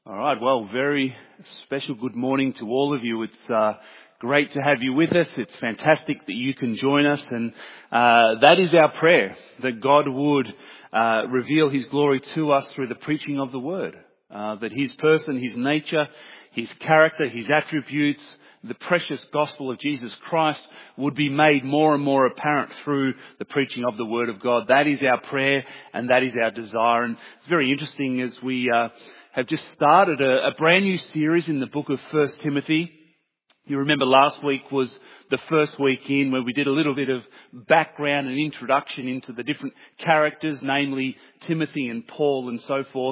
All right. Well, very special good morning to all of you. It's great to have you with us. It's fantastic that you can join us. And that is our prayer, that God would reveal His glory to us through the preaching of the Word. That His person, His nature, His character, His attributes, the precious gospel of Jesus Christ would be made more and more apparent through the preaching of the Word of God. That is our prayer and that is our desire. And it's very interesting as we have just started a brand new series in the book of 1 Timothy. You remember last week was the first week in where we did a little bit of background and introduction into the different characters, namely Timothy and Paul and so forth.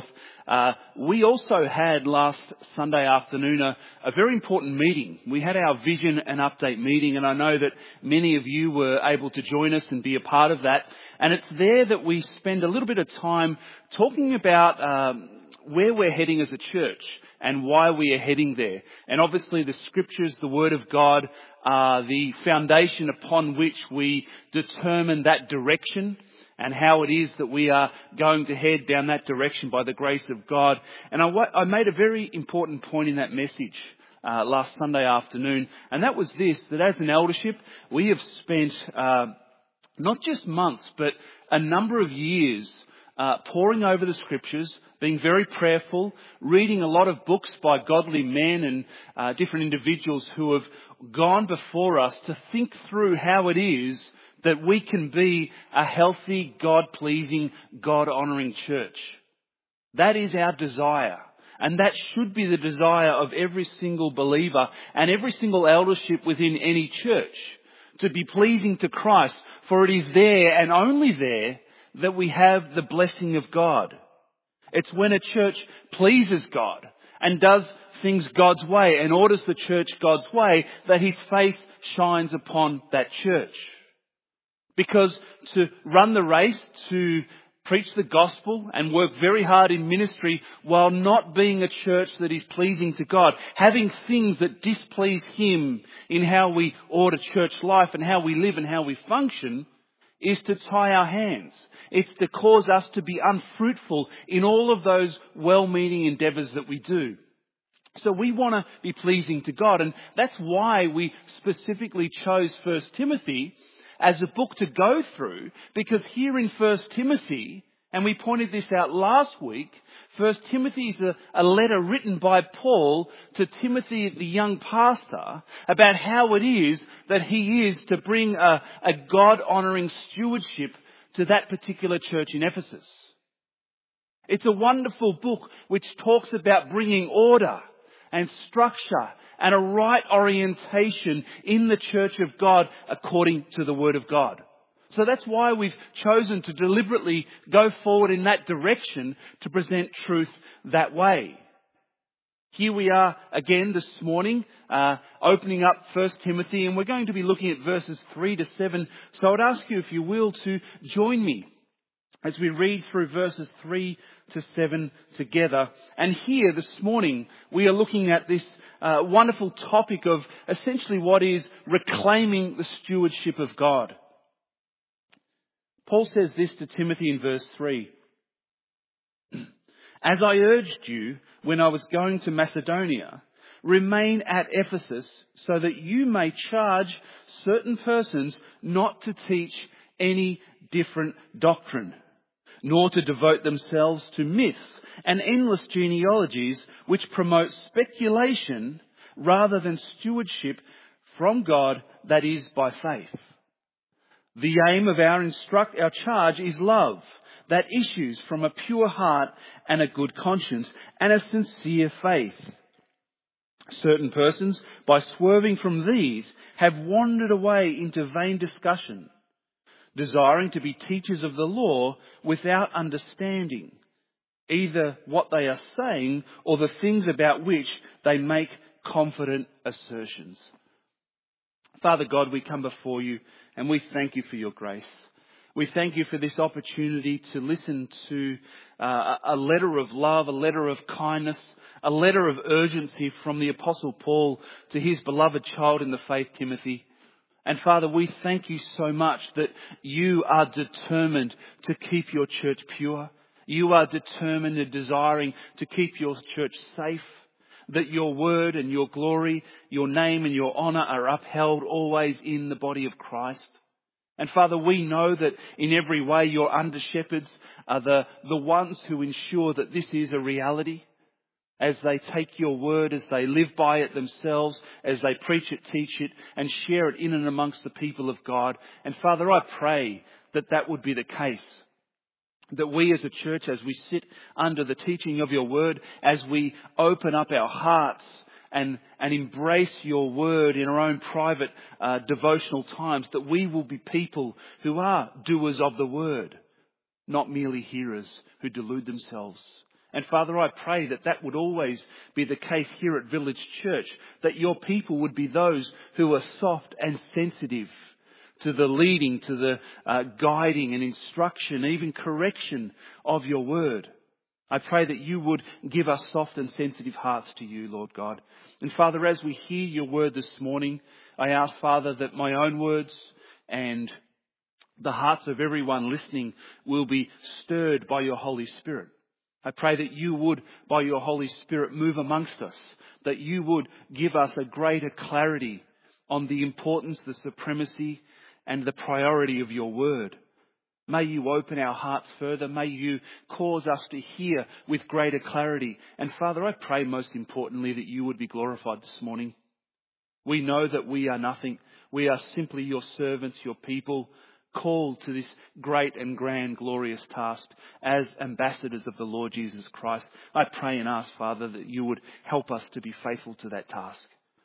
We also had last Sunday afternoon a very important meeting. We had our vision and update meeting, and I know that many of you were able to join us and be a part of that. And it's there that we spend a little bit of time talking about where we're heading as a church and why we are heading there. And obviously the scriptures, the Word of God, are the foundation upon which we determine that direction and how it is that we are going to head down that direction by the grace of God. And I made a very important point in that message last Sunday afternoon, and that was this, that as an eldership, we have spent not just months, but a number of years poring over the scriptures, being very prayerful, reading a lot of books by godly men and different individuals who have gone before us to think through how it is that we can be a healthy, God-pleasing, God-honouring church. That is our desire. And that should be the desire of every single believer and every single eldership within any church, to be pleasing to Christ, for it is there and only there that we have the blessing of God. It's when a church pleases God and does things God's way and orders the church God's way that His face shines upon that church. Because to run the race, to preach the gospel and work very hard in ministry while not being a church that is pleasing to God, having things that displease Him in how we order church life and how we live and how we function, is to tie our hands. It's to cause us to be unfruitful in all of those well-meaning endeavours that we do. So we want to be pleasing to God, and that's why we specifically chose 1 Timothy as a book to go through, because here in 1 Timothy, and we pointed this out last week, 1 Timothy is a letter written by Paul to Timothy, the young pastor, about how it is that he is to bring a God-honouring stewardship to that particular church in Ephesus. It's a wonderful book which talks about bringing order and structure and a right orientation in the church of God according to the Word of God. So that's why we've chosen to deliberately go forward in that direction to present truth that way. Here we are again this morning, opening up 1 Timothy, and we're going to be looking at verses 3 to 7. So I'd ask you, if you will, to join me as we read through verses 3 to 7 together. And here this morning, we are looking at this wonderful topic of essentially what is reclaiming the stewardship of God. Paul says this to Timothy in verse 3. As I urged you when I was going to Macedonia, remain at Ephesus so that you may charge certain persons not to teach any different doctrine, nor to devote themselves to myths and endless genealogies which promote speculation rather than stewardship from God that is by faith. The aim of our charge is love that issues from a pure heart and a good conscience and a sincere faith. Certain persons, by swerving from these, have wandered away into vain discussion, desiring to be teachers of the law without understanding either what they are saying or the things about which they make confident assertions. Father God, we come before you and we thank you for your grace. We thank you for this opportunity to listen to a letter of love, a letter of kindness, a letter of urgency from the Apostle Paul to his beloved child in the faith, Timothy. And Father, we thank you so much that you are determined to keep your church pure. You are determined and desiring to keep your church safe, that your word and your glory, your name and your honour are upheld always in the body of Christ. And Father, we know that in every way your under-shepherds are the ones who ensure that this is a reality. As they take your word, as they live by it themselves, as they preach it, teach it, and share it in and amongst the people of God. And Father, I pray that that would be the case. That we as a church, as we sit under the teaching of your word, as we open up our hearts and embrace your word in our own private devotional times, that we will be people who are doers of the word, not merely hearers who delude themselves. And Father, I pray that that would always be the case here at Village Church, that your people would be those who are soft and sensitive to the leading, to the guiding and instruction, even correction of your word. I pray that you would give us soft and sensitive hearts to you, Lord God. And Father, as we hear your word this morning, I ask, Father, that my own words and the hearts of everyone listening will be stirred by your Holy Spirit. I pray that you would, by your Holy Spirit, move amongst us, that you would give us a greater clarity on the importance, the supremacy, and the priority of your word. May you open our hearts further. May you cause us to hear with greater clarity. And Father, I pray most importantly that you would be glorified this morning. We know that we are nothing. We are simply your servants, your people, called to this great and grand, glorious task as ambassadors of the Lord Jesus Christ. I pray and ask, Father, that you would help us to be faithful to that task.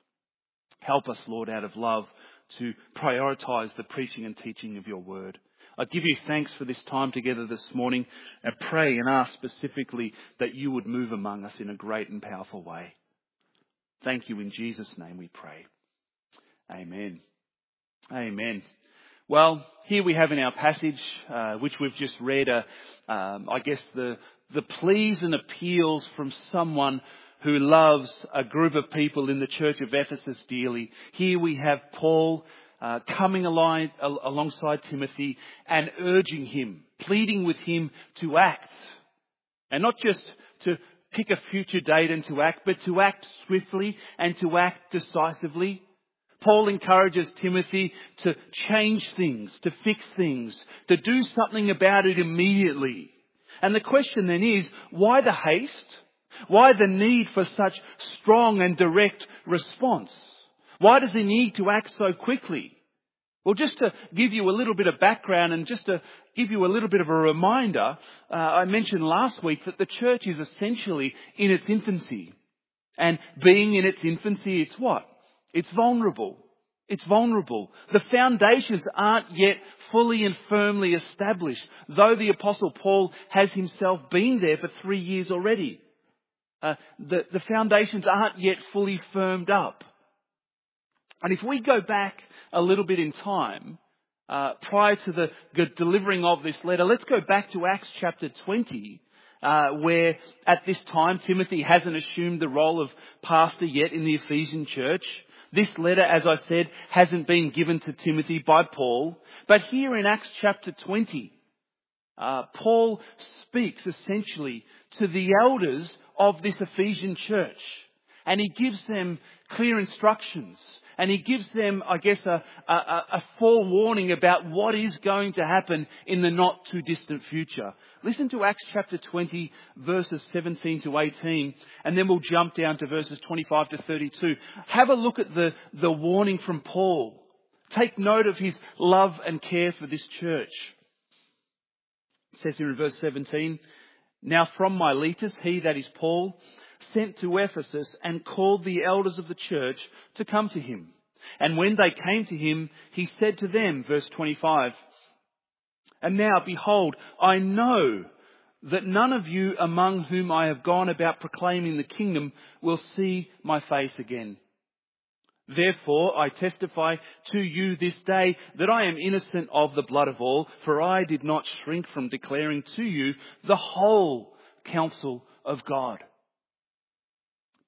Help us, Lord, out of love, to prioritise the preaching and teaching of your word. I give you thanks for this time together this morning, and pray and ask specifically that you would move among us in a great and powerful way. Thank you in Jesus' name we pray. Amen. Amen. Well, here we have in our passage, which we've just read, I guess the pleas and appeals from someone who loves a group of people in the church of Ephesus dearly. Here we have Paul coming alongside Timothy and urging him, pleading with him to act. And not just to pick a future date and to act, but to act swiftly and to act decisively. Paul encourages Timothy to change things, to fix things, to do something about it immediately. And the question then is, why the haste? Why the need for such strong and direct response? Why does he need to act so quickly? Well, just to give you a little bit of background and just to give you a little bit of a reminder, I mentioned last week that the church is essentially in its infancy. And being in its infancy, it's what? It's vulnerable. It's vulnerable. The foundations aren't yet fully and firmly established, though the Apostle Paul has himself been there for 3 years already. The foundations aren't yet fully firmed up. And if we go back a little bit in time, prior to the delivering of this letter, let's go back to Acts chapter 20, where at this time Timothy hasn't assumed the role of pastor yet in the Ephesian church. This letter, as I said, hasn't been given to Timothy by Paul. But here in Acts chapter 20, Paul speaks essentially to the elders of this Ephesian church. And he gives them clear instructions. And he gives them, I guess, a forewarning about what is going to happen in the not too distant future. Listen to Acts chapter 20, verses 17 to 18, and then we'll jump down to verses 25 to 32. Have a look at the warning from Paul. Take note of his love and care for this church. It says here in verse 17, "Now from Miletus, he, that is Paul, sent to Ephesus and called the elders of the church to come to him. And when they came to him, he said to them," verse 25, "And now, behold, I know that none of you among whom I have gone about proclaiming the kingdom will see my face again. Therefore, I testify to you this day that I am innocent of the blood of all, for I did not shrink from declaring to you the whole counsel of God."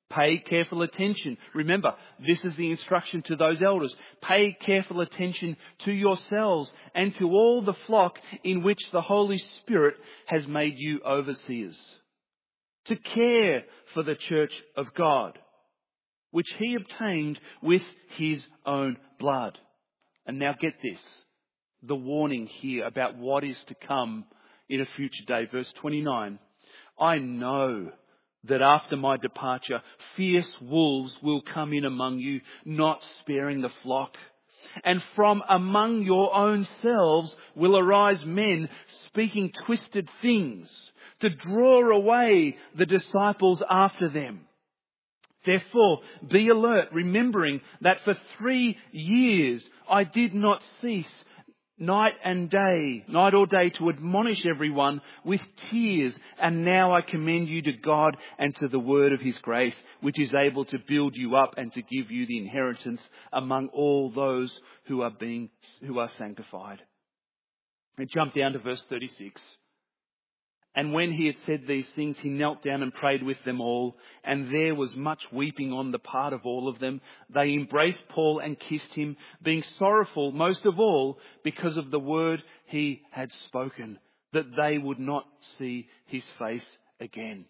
Pay careful attention. Remember, this is the instruction to those elders. Pay careful attention to yourselves and to all the flock in which the Holy Spirit has made you overseers, to care for the church of God, which he obtained with his own blood. And now get this, the warning here about what is to come in a future day. Verse 29, I know that after my departure, fierce wolves will come in among you, not sparing the flock. And from among your own selves will arise men speaking twisted things to draw away the disciples after them. Therefore, be alert, remembering that for 3 years I did not cease night or day to admonish everyone with tears. And now I commend you to God and to the word of his grace, which is able to build you up and to give you the inheritance among all those who are sanctified. And jump down to verse 36. And when he had said these things, he knelt down and prayed with them all. And there was much weeping on the part of all of them. They embraced Paul and kissed him, being sorrowful most of all because of the word he had spoken, that they would not see his face again.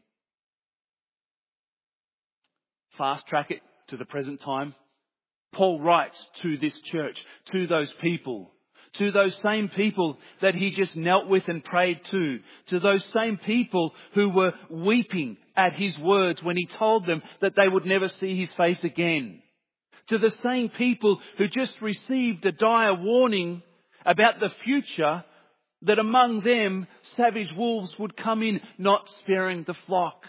Fast track it to the present time. Paul writes to this church, to those people, to those same people that he just knelt with and prayed to those same people who were weeping at his words when he told them that they would never see his face again, to the same people who just received a dire warning about the future, that among them savage wolves would come in, not sparing the flock.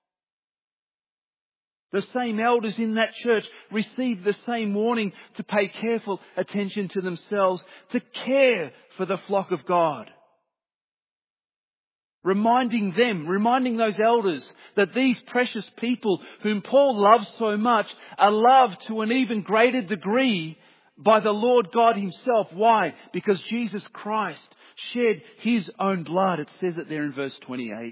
The same elders in that church received the same warning to pay careful attention to themselves, to care for the flock of God. Reminding those elders that these precious people whom Paul loves so much are loved to an even greater degree by the Lord God himself. Why? Because Jesus Christ shed his own blood. It says it there in verse 28.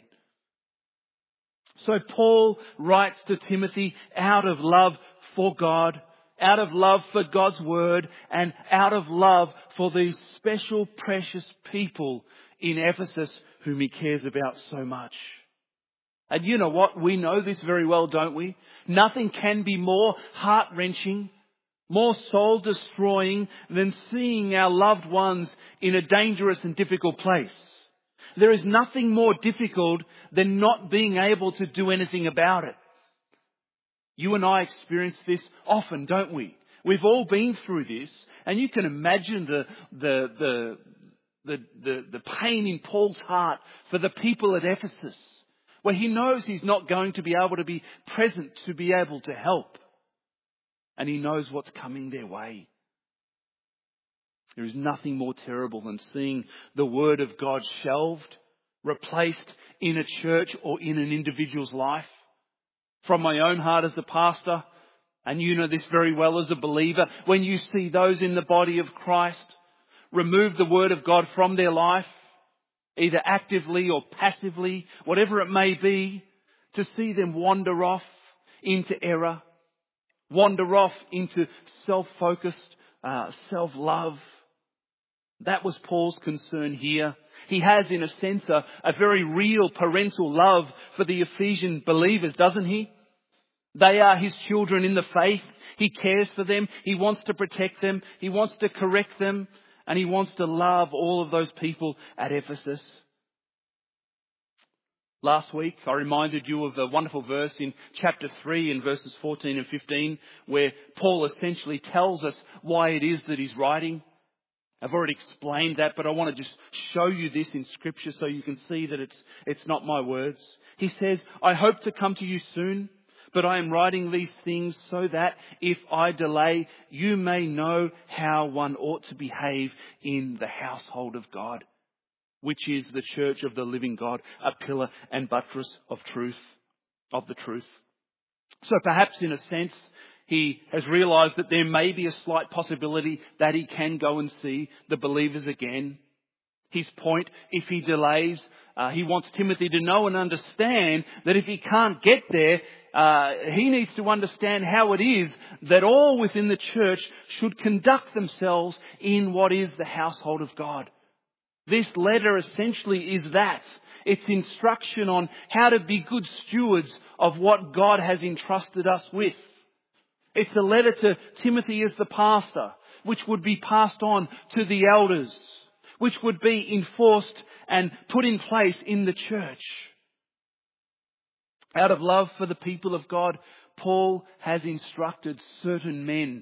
So Paul writes to Timothy out of love for God, out of love for God's word, and out of love for these special, precious people in Ephesus whom he cares about so much. And you know what? We know this very well, don't we? Nothing can be more heart-wrenching, more soul-destroying than seeing our loved ones in a dangerous and difficult place. There is nothing more difficult than not being able to do anything about it. You and I experience this often, don't we? We've all been through this, and you can imagine the pain in Paul's heart for the people at Ephesus, where he knows he's not going to be able to be present to be able to help. And he knows what's coming their way. There is nothing more terrible than seeing the word of God shelved, replaced in a church or in an individual's life. From my own heart as a pastor, and you know this very well as a believer, when you see those in the body of Christ remove the word of God from their life, either actively or passively, whatever it may be, to see them wander off into error, wander off into self-focused, self-love. That was Paul's concern here. He has, in a sense, a very real parental love for the Ephesian believers, doesn't he? They are his children in the faith. He cares for them. He wants to protect them. He wants to correct them. And he wants to love all of those people at Ephesus. Last week, I reminded you of the wonderful verse in chapter 3 in verses 14 and 15, where Paul essentially tells us why it is that he's writing. I've already explained that, but I want to just show you this in Scripture so you can see that it's not my words. He says, I hope to come to you soon, but I am writing these things so that if I delay, you may know how one ought to behave in the household of God, which is the church of the living God, a pillar and buttress of the truth. So perhaps in a sense, he has realised that there may be a slight possibility that he can go and see the believers again. his point if he delays. He wants Timothy to know and understand that if he can't get there, he needs to understand how it is that all within the church should conduct themselves in what is the household of God. This letter essentially is that. It's instruction on how to be good stewards of what God has entrusted us with. It's a letter to Timothy as the pastor, which would be passed on to the elders, which would be enforced and put in place in the church. Out of love for the people of God, Paul has instructed certain men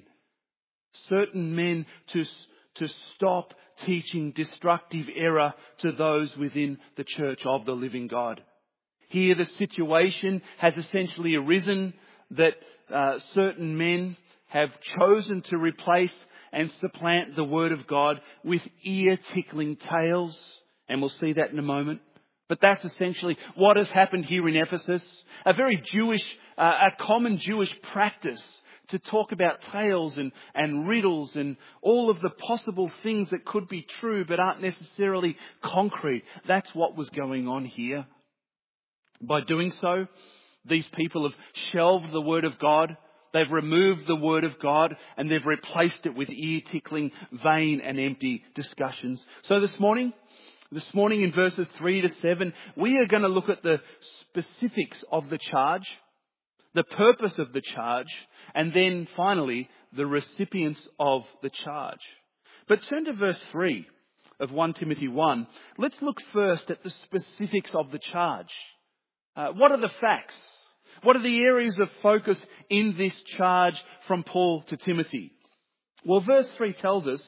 to stop teaching destructive error to those within the church of the living God. Here the situation has essentially arisen that certain men have chosen to replace and supplant the Word of God with ear-tickling tales. And we'll see that in a moment. But that's essentially what has happened here in Ephesus. A very a common Jewish practice to talk about tales and riddles and all of the possible things that could be true but aren't necessarily concrete. That's what was going on here. By doing so, these people have shelved the Word of God. They've removed the Word of God and they've replaced it with ear-tickling, vain and empty discussions. So this morning in verses 3 to 7, we are going to look at the specifics of the charge, the purpose of the charge, and then finally the recipients of the charge. But turn to verse 3 of 1 Timothy 1. Let's look first at the specifics of the charge. What are the facts? What are the areas of focus in this charge from Paul to Timothy? Well, verse 3 tells us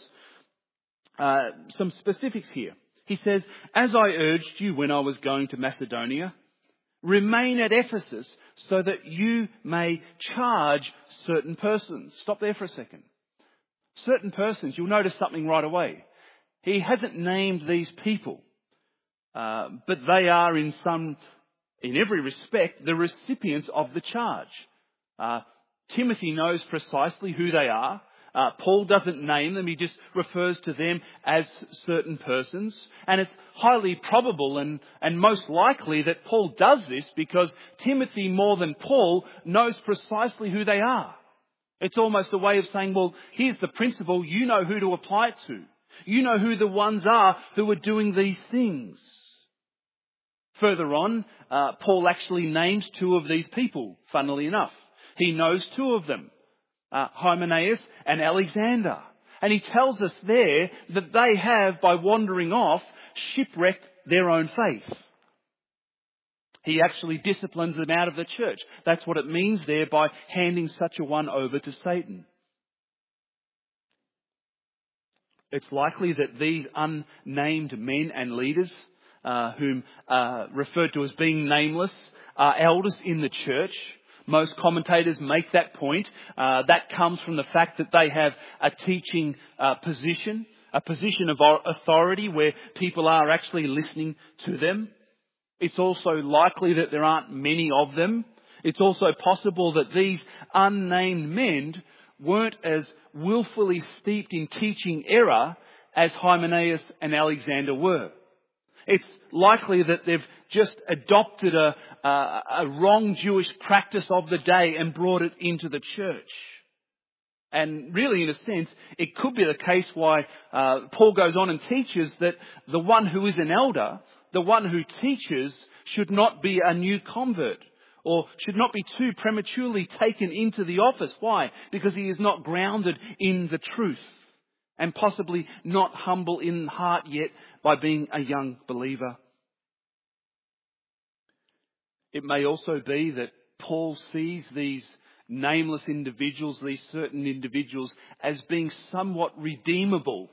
some specifics here. He says, "As I urged you when I was going to Macedonia, remain at Ephesus so that you may charge certain persons." Stop there for a second. Certain persons, you'll notice something right away. He hasn't named these people, but they are in every respect, the recipients of the charge. Timothy knows precisely who they are. Paul doesn't name them. He just refers to them as certain persons. And it's highly probable and most likely that Paul does this because Timothy, more than Paul, knows precisely who they are. It's almost a way of saying, well, here's the principle. You know who to apply it to. You know who the ones are who are doing these things. Further on, Paul actually names two of these people, funnily enough. He knows two of them, Hymenaeus and Alexander. And he tells us there that they have, by wandering off, shipwrecked their own faith. He actually disciplines them out of the church. That's what it means there by handing such a one over to Satan. It's likely that these unnamed men and leaders, whom referred to as being nameless, are elders in the church. Most commentators make that point. That comes from the fact that they have a teaching position, a position of authority where people are actually listening to them. It's also likely that there aren't many of them. It's also possible that these unnamed men weren't as willfully steeped in teaching error as Hymenaeus and Alexander were. It's likely that they've just adopted a wrong Jewish practice of the day and brought it into the church. And really, in a sense, it could be the case why Paul goes on and teaches that the one who is an elder, the one who teaches, should not be a new convert or should not be too prematurely taken into the office. Why? Because he is not grounded in the truth and possibly not humble in heart yet by being a young believer. It may also be that Paul sees these nameless individuals, these certain individuals, as being somewhat redeemable.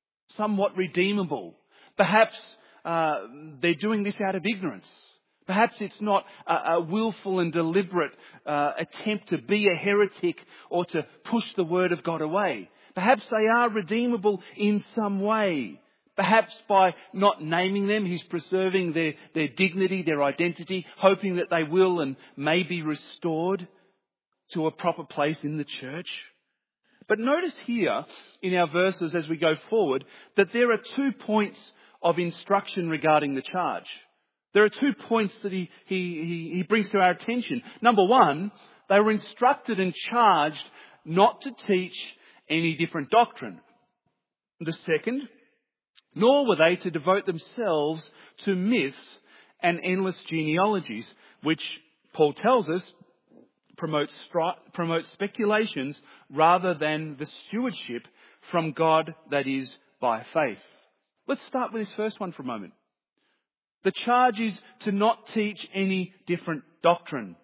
Perhaps they're doing this out of ignorance. Perhaps it's not a willful and deliberate attempt to be a heretic or to push the word of God away. Perhaps they are redeemable in some way. Perhaps by not naming them, he's preserving their dignity, their identity, hoping that they will and may be restored to a proper place in the church. But notice here in our verses as we go forward that there are 2 points of instruction regarding the charge. There are 2 points that he brings to our attention. Number one, they were instructed and charged not to teach any different doctrine. The second, nor were they to devote themselves to myths and endless genealogies, which Paul tells us promotes speculations rather than the stewardship from God that is by faith. Let's start with this first one for a moment. The charge is to not teach any different doctrine.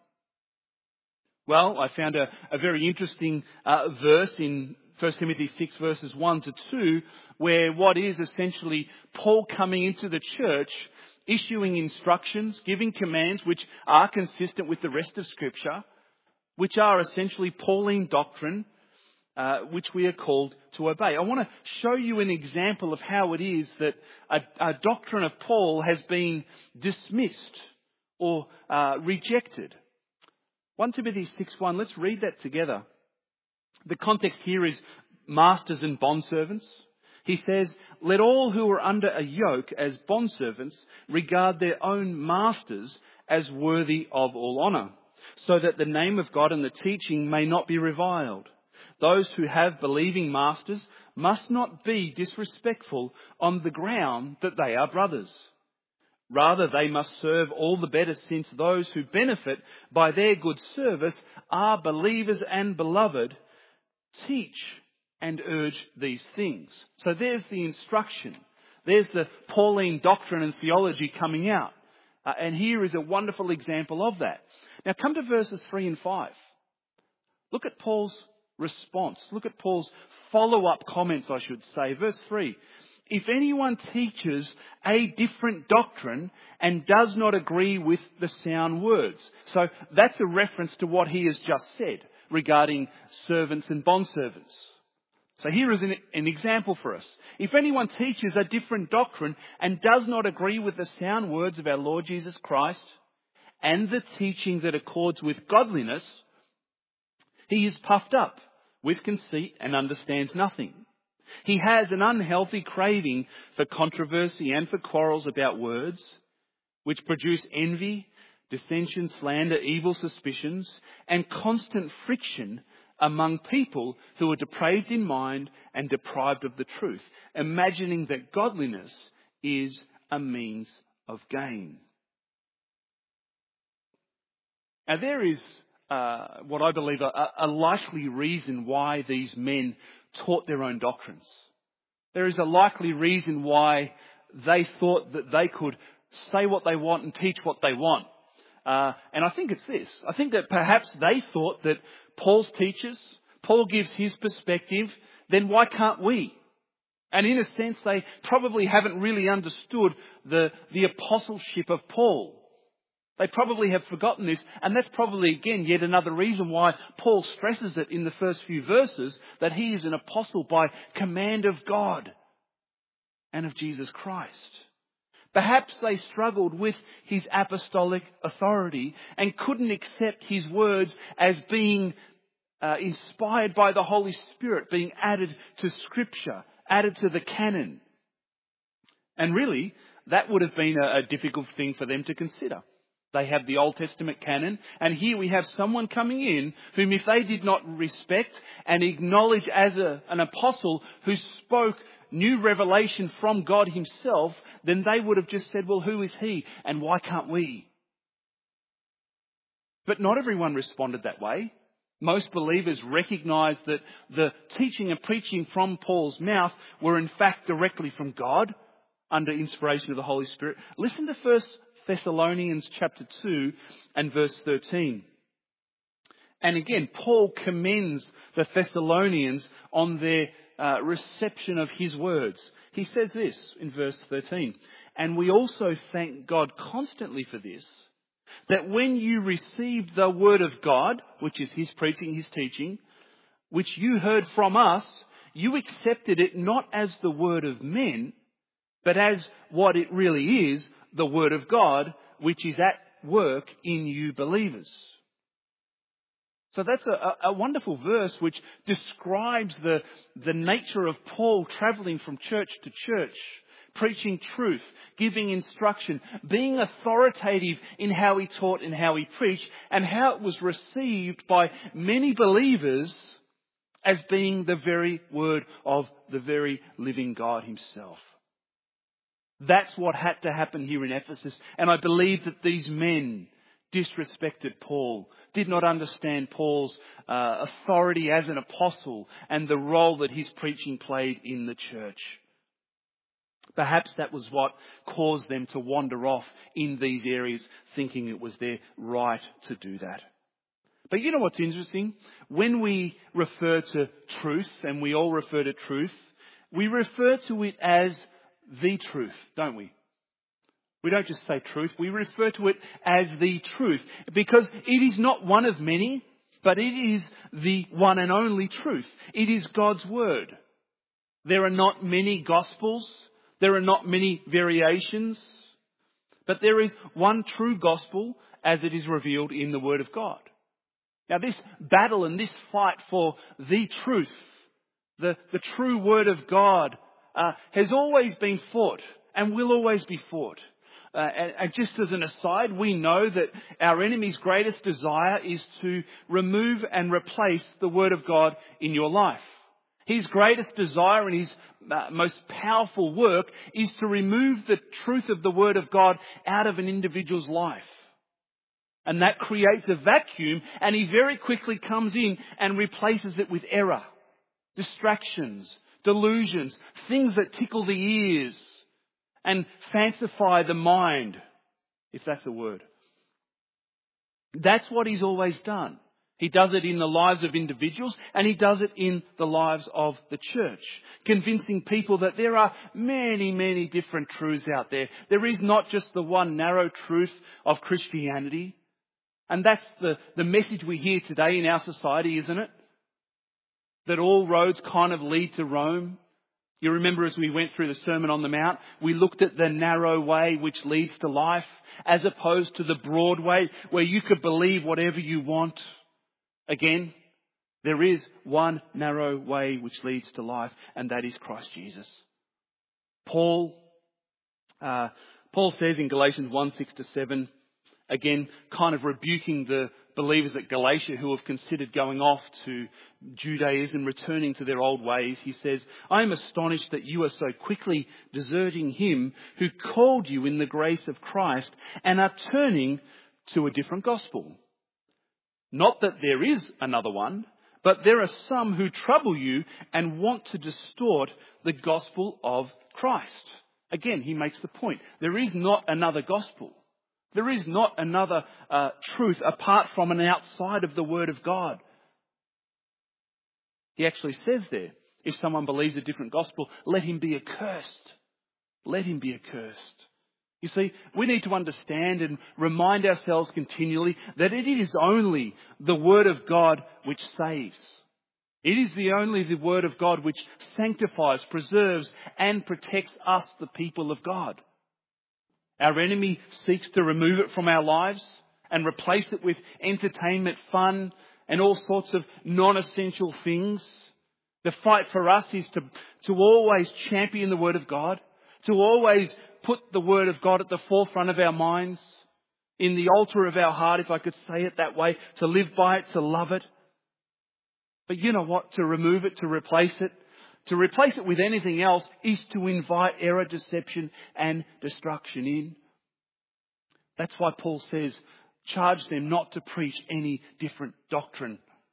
Well, I found a very interesting verse in 1 Timothy 6 verses 1 to 2, where what is essentially Paul coming into the church, issuing instructions, giving commands which are consistent with the rest of Scripture, which are essentially Pauline doctrine, which we are called to obey. I want to show you an example of how it is that a doctrine of Paul has been dismissed or rejected. 1 Timothy 6:1, let's read that together. The context here is masters and bondservants. He says, "Let all who are under a yoke as bondservants regard their own masters as worthy of all honour, so that the name of God and the teaching may not be reviled. Those who have believing masters must not be disrespectful on the ground that they are brothers. Rather, they must serve all the better, since those who benefit by their good service are believers and beloved. Teach and urge these things." So there's the instruction. There's the Pauline doctrine and theology coming out. And here is a wonderful example of that. Now come to verses 3 and 5. Look at Paul's response. Look at Paul's follow-up comments, I should say. Verse 3. "If anyone teaches a different doctrine and does not agree with the sound words." So that's a reference to what he has just said regarding servants and bondservants. So here is an example for us. If anyone teaches a different doctrine and does not agree with the sound words of our Lord Jesus Christ and the teaching that accords with godliness, he is puffed up with conceit and understands nothing. He has an unhealthy craving for controversy and for quarrels about words, which produce envy, dissension, slander, evil suspicions, and constant friction among people who are depraved in mind and deprived of the truth, imagining that godliness is a means of gain. Now there is what I believe a likely reason why these men taught their own doctrines. There is a likely reason why they thought that they could say what they want and teach what they want. And I think it's this. I think that perhaps they thought that Paul's teaches, Paul gives his perspective, then why can't we? And in a sense, they probably haven't really understood the apostleship of Paul. They probably have forgotten this, and that's probably, again, yet another reason why Paul stresses it in the first few verses, that he is an apostle by command of God and of Jesus Christ. Perhaps they struggled with his apostolic authority and couldn't accept his words as being inspired by the Holy Spirit, being added to Scripture, added to the canon. And really, that would have been a difficult thing for them to consider. They have the Old Testament canon, and here we have someone coming in whom, if they did not respect and acknowledge as an apostle who spoke new revelation from God himself, then they would have just said, well, who is he and why can't we? But not everyone responded that way. Most believers recognized that the teaching and preaching from Paul's mouth were in fact directly from God under inspiration of the Holy Spirit. Listen to 1 Thessalonians chapter 2 and verse 13. And again, Paul commends the Thessalonians on their reception of his words. He says this in verse 13, "And we also thank God constantly for this, that when you received the word of God," which is his preaching, his teaching, "which you heard from us, you accepted it not as the word of men, but as what it really is, the word of God, which is at work in you believers." So that's a wonderful verse which describes the nature of Paul travelling from church to church, preaching truth, giving instruction, being authoritative in how he taught and how he preached, and how it was received by many believers as being the very word of the very living God himself. That's what had to happen here in Ephesus. And I believe that these men disrespected Paul, did not understand Paul's authority as an apostle and the role that his preaching played in the church. Perhaps that was what caused them to wander off in these areas, thinking it was their right to do that. But you know what's interesting? When we refer to truth, and we all refer to truth, we refer to it as the truth, don't we? We don't just say truth, we refer to it as the truth, because it is not one of many, but it is the one and only truth. It is God's word. There are not many gospels, there are not many variations, but there is one true gospel as it is revealed in the word of God. Now this battle and this fight for the truth, the true word of God, has always been fought and will always be fought. And just as an aside, we know that our enemy's greatest desire is to remove and replace the word of God in your life. His greatest desire and his most powerful work is to remove the truth of the word of God out of an individual's life. And that creates a vacuum, and he very quickly comes in and replaces it with error, distractions, delusions, things that tickle the ears and fancify the mind, if that's a word. That's what he's always done. He does it in the lives of individuals, and he does it in the lives of the church, convincing people that there are many, many different truths out there. There is not just the one narrow truth of Christianity. And that's the message we hear today in our society, isn't it? That all roads kind of lead to Rome. You remember as we went through the Sermon on the Mount, we looked at the narrow way which leads to life, as opposed to the broad way where you could believe whatever you want. Again, there is one narrow way which leads to life, and that is Christ Jesus. Paul says in Galatians 1:6-7, again, kind of rebuking the believers at Galatia who have considered going off to Judaism, returning to their old ways. He says, I am astonished that you are so quickly deserting him who called you in the grace of Christ and are turning to a different gospel. Not that there is another one, but there are some who trouble you and want to distort the gospel of Christ. Again, he makes the point. There is not another gospel. There is not another truth apart from and outside of the Word of God. He actually says there, if someone believes a different gospel, let him be accursed. Let him be accursed. You see, we need to understand and remind ourselves continually that it is only the Word of God which saves. It is only the Word of God which sanctifies, preserves, and protects us, the people of God. Our enemy seeks to remove it from our lives and replace it with entertainment, fun, and all sorts of non-essential things. The fight for us is to always champion the Word of God, to always put the Word of God at the forefront of our minds, in the altar of our heart, if I could say it that way, to live by it, to love it. But you know what? To remove it, to replace it with anything else is to invite error, deception and destruction in. That's why Paul says, charge them not to preach any different doctrine.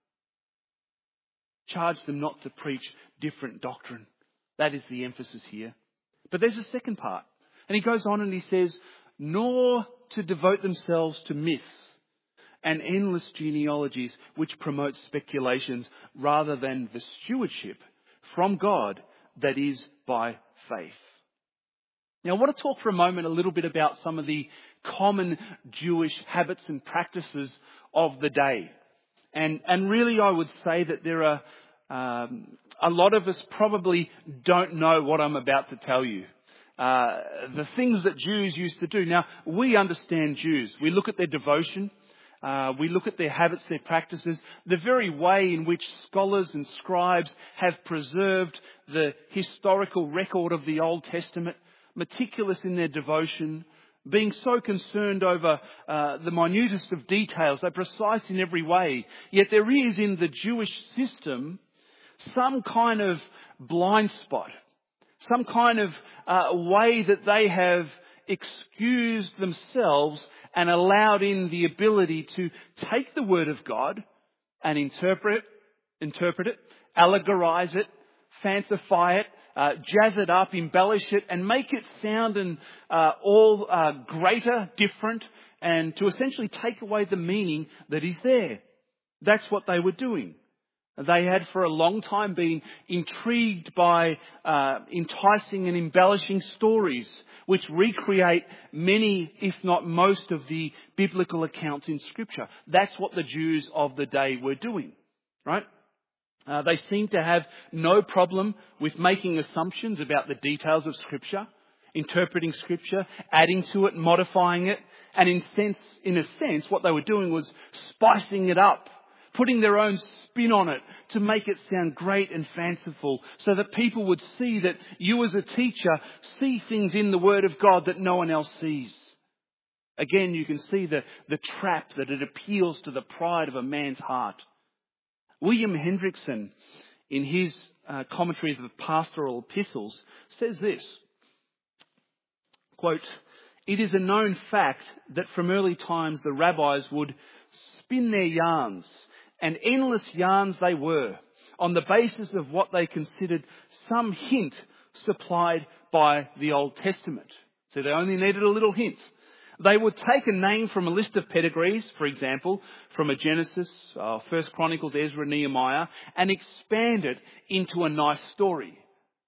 Charge them not to preach different doctrine. That is the emphasis here. But there's a second part. And he goes on and he says, nor to devote themselves to myths and endless genealogies which promote speculations rather than the stewardship from God that is by faith. Now I want to talk for a moment a little bit about some of the common Jewish habits and practices of the day. And really I would say that there are a lot of us probably don't know what I'm about to tell you. The things that Jews used to do. Now we understand Jews. We look at their devotion. We look at their habits, their practices, the very way in which scholars and scribes have preserved the historical record of the Old Testament. meticulous in their devotion, being so concerned over the minutest of details. They're precise in every way. Yet there is in the Jewish system some kind of blind spot, some kind of way that they have excused themselves and allowed in the ability to take the Word of God and interpret it, allegorize it, fancify it, jazz it up, embellish it, and make it sound and all greater, different, and to essentially take away the meaning that is there. That's what they were doing. They had for a long time been intrigued by enticing and embellishing stories which recreate many, if not most, of the biblical accounts in Scripture. That's what the Jews of the day were doing, right? They seem to have no problem with making assumptions about the details of Scripture, interpreting Scripture, adding to it, modifying it, and in a sense, what they were doing was spicing it up, putting their own spin on it to make it sound great and fanciful, so that people would see that you as a teacher see things in the Word of God that no one else sees. Again, you can see the trap that it appeals to the pride of a man's heart. William Hendrickson, in his commentary of the pastoral epistles, says this, quote, "It is a known fact that from early times the rabbis would spin their yarns, and endless yarns they were, on the basis of what they considered some hint supplied by the Old Testament." So they only needed a little hint. They would take a name from a list of pedigrees, for example, from a Genesis, 1 Chronicles, Ezra, Nehemiah, and expand it into a nice story.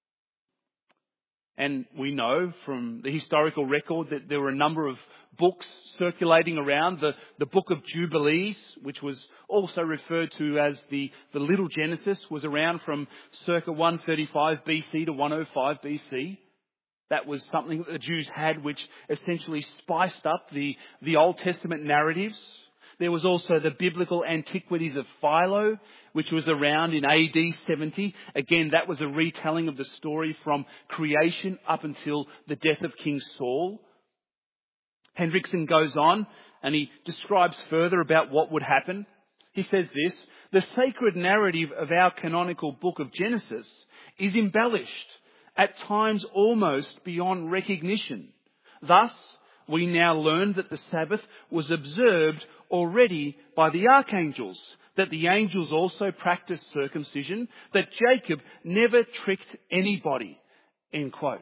And we know from the historical record that there were a number of books circulating around. The Book of Jubilees, which was also referred to as the Little Genesis, was around from circa 135 BC to 105 BC. That was something that the Jews had, which essentially spiced up the Old Testament narratives. There was also the Biblical Antiquities of Philo, which was around in AD 70. Again, that was a retelling of the story from creation up until the death of King Saul. Hendrickson goes on and he describes further about what would happen. He says this, "The sacred narrative of our canonical book of Genesis is embellished, at times almost beyond recognition. Thus, we now learn that the Sabbath was observed already by the archangels, that the angels also practiced circumcision, that Jacob never tricked anybody." End quote.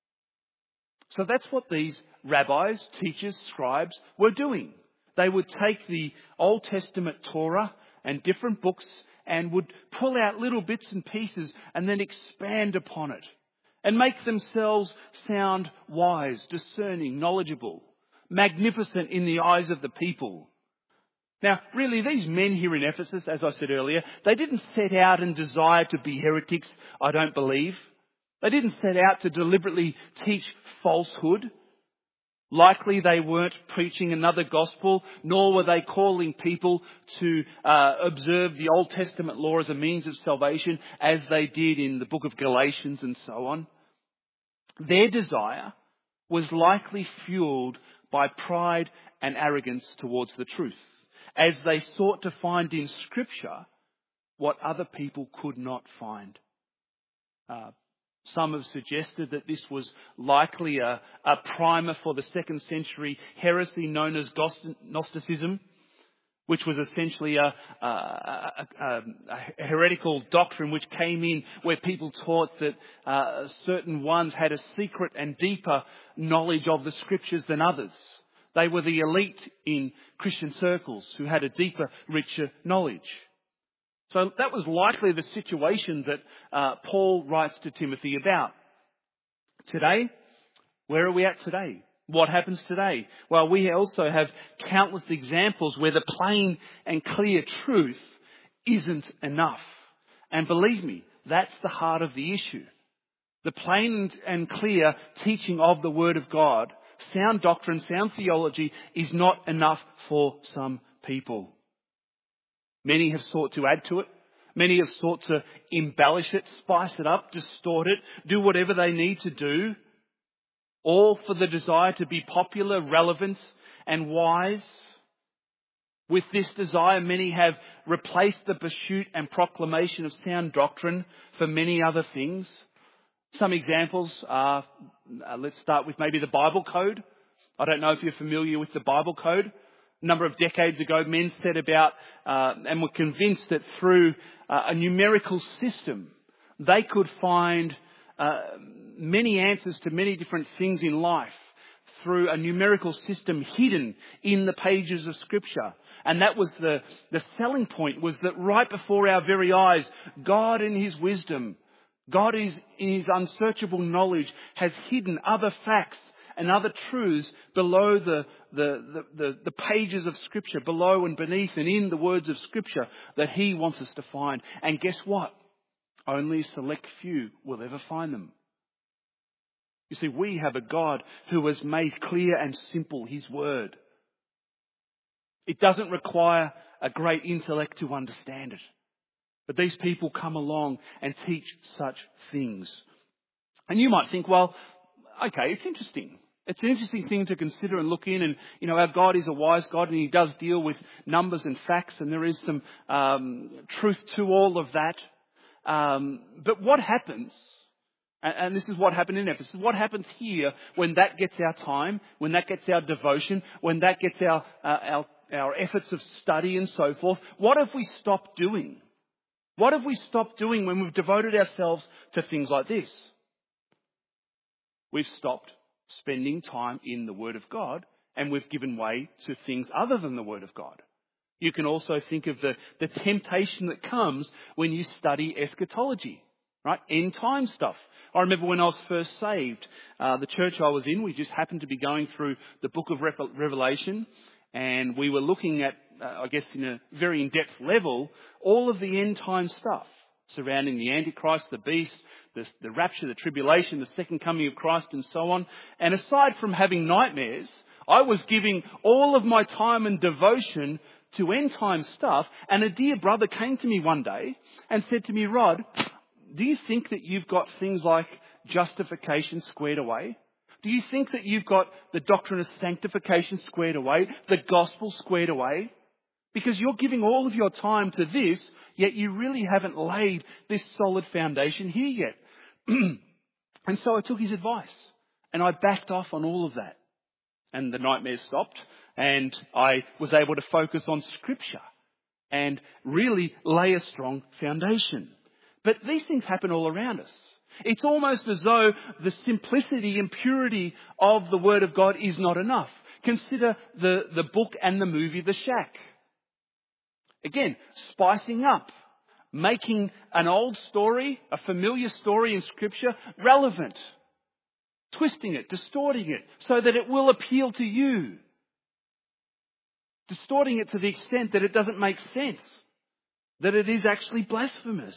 So that's what these rabbis, teachers, scribes were doing. They would take the Old Testament Torah and different books and would pull out little bits and pieces and then expand upon it and make themselves sound wise, discerning, knowledgeable, magnificent in the eyes of the people. Now, really, these men here in Ephesus, as I said earlier, they didn't set out and desire to be heretics, I don't believe. They didn't set out to deliberately teach falsehood. Likely they weren't preaching another gospel, nor were they calling people to observe the Old Testament law as a means of salvation, as they did in the book of Galatians and so on. Their desire was likely fueled by pride and arrogance towards the truth, as they sought to find in Scripture what other people could not find. Some have suggested that this was likely a primer for the 2nd century heresy known as Gnosticism, which was essentially a heretical doctrine which came in where people taught that certain ones had a secret and deeper knowledge of the Scriptures than others. They were the elite in Christian circles who had a deeper, richer knowledge. So that was likely the situation that Paul writes to Timothy about. Today, where are we at today? What happens today? Well, we also have countless examples where the plain and clear truth isn't enough. And believe me, that's the heart of the issue. The plain and clear teaching of the Word of God, sound doctrine, sound theology, is not enough for some people. Many have sought to add to it. Many have sought to embellish it, spice it up, distort it, do whatever they need to do. all for the desire to be popular, relevant, and wise. With this desire, many have replaced the pursuit and proclamation of sound doctrine for many other things. Some examples are, let's start with maybe the Bible Code. I don't know if you're familiar with the Bible Code. A number of decades ago, men set about and were convinced that through a numerical system, they could find many answers to many different things in life through a numerical system hidden in the pages of Scripture. And that was the selling point, was that right before our very eyes, God in His wisdom, God in His unsearchable knowledge has hidden other facts and other truths below the pages of Scripture, below and beneath and in the words of Scripture that He wants us to find. And guess what? Only a select few will ever find them. You see, we have a God who has made clear and simple His Word. It doesn't require a great intellect to understand it. But these people come along and teach such things. And you might think, well, okay, it's interesting. It's an interesting thing to consider and look in. And, our God is a wise God and He does deal with numbers and facts. And there is some truth to all of that. But what happens, and this is what happened in Ephesus, what happens here when that gets our time, when that gets our devotion, when that gets our efforts of study and so forth, what have we stopped doing? What have we stopped doing when we've devoted ourselves to things like this? We've stopped spending time in the Word of God, and we've given way to things other than the Word of God. You can also think of the temptation that comes when you study eschatology, right? End time stuff. I remember when I was first saved, the church I was in, we just happened to be going through the book of Revelation, and we were looking at, I guess in a very in-depth level, all of the end time stuff surrounding the Antichrist, the beast, the rapture, the tribulation, the second coming of Christ and so on. And aside from having nightmares, I was giving all of my time and devotion to end time stuff. And a dear brother came to me one day and said to me, Rod, do you think that you've got things like justification squared away? Do you think that you've got the doctrine of sanctification squared away, the gospel squared away? Because you're giving all of your time to this, yet you really haven't laid this solid foundation here yet. And so I took his advice and I backed off on all of that. And the nightmares stopped and I was able to focus on Scripture and really lay a strong foundation. But these things happen all around us. It's almost as though the simplicity and purity of the Word of God is not enough. Consider the book and the movie The Shack. Again, spicing up, making an old story, a familiar story in Scripture, relevant. Twisting it, distorting it, so that it will appeal to you. Distorting it to the extent that it doesn't make sense. That it is actually blasphemous.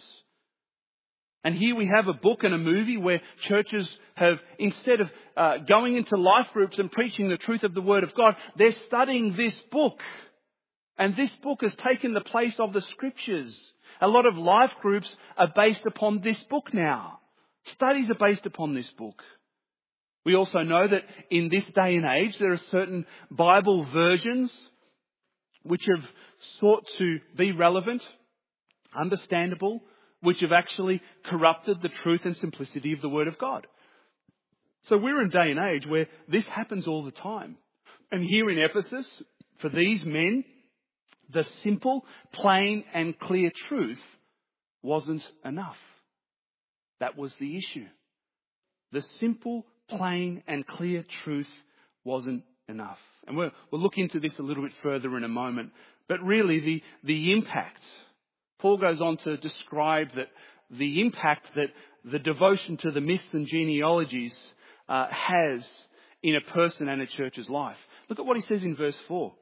And here we have a book and a movie where churches have, instead of going into life groups and preaching the truth of the Word of God, they're studying this book. And this book has taken the place of the Scriptures. A lot of life groups are based upon this book now. Studies are based upon this book. We also know that in this day and age, there are certain Bible versions which have sought to be relevant, understandable, which have actually corrupted the truth and simplicity of the Word of God. So we're in a day and age where this happens all the time. And here in Ephesus, for these men, the simple, plain and clear truth wasn't enough. That was the issue. The simple, plain and clear truth wasn't enough. And we'll look into this a little bit further in a moment. But really the impact, Paul goes on to describe that the impact that the devotion to the myths and genealogies has in a person and a church's life. Look at what he says in verse 4.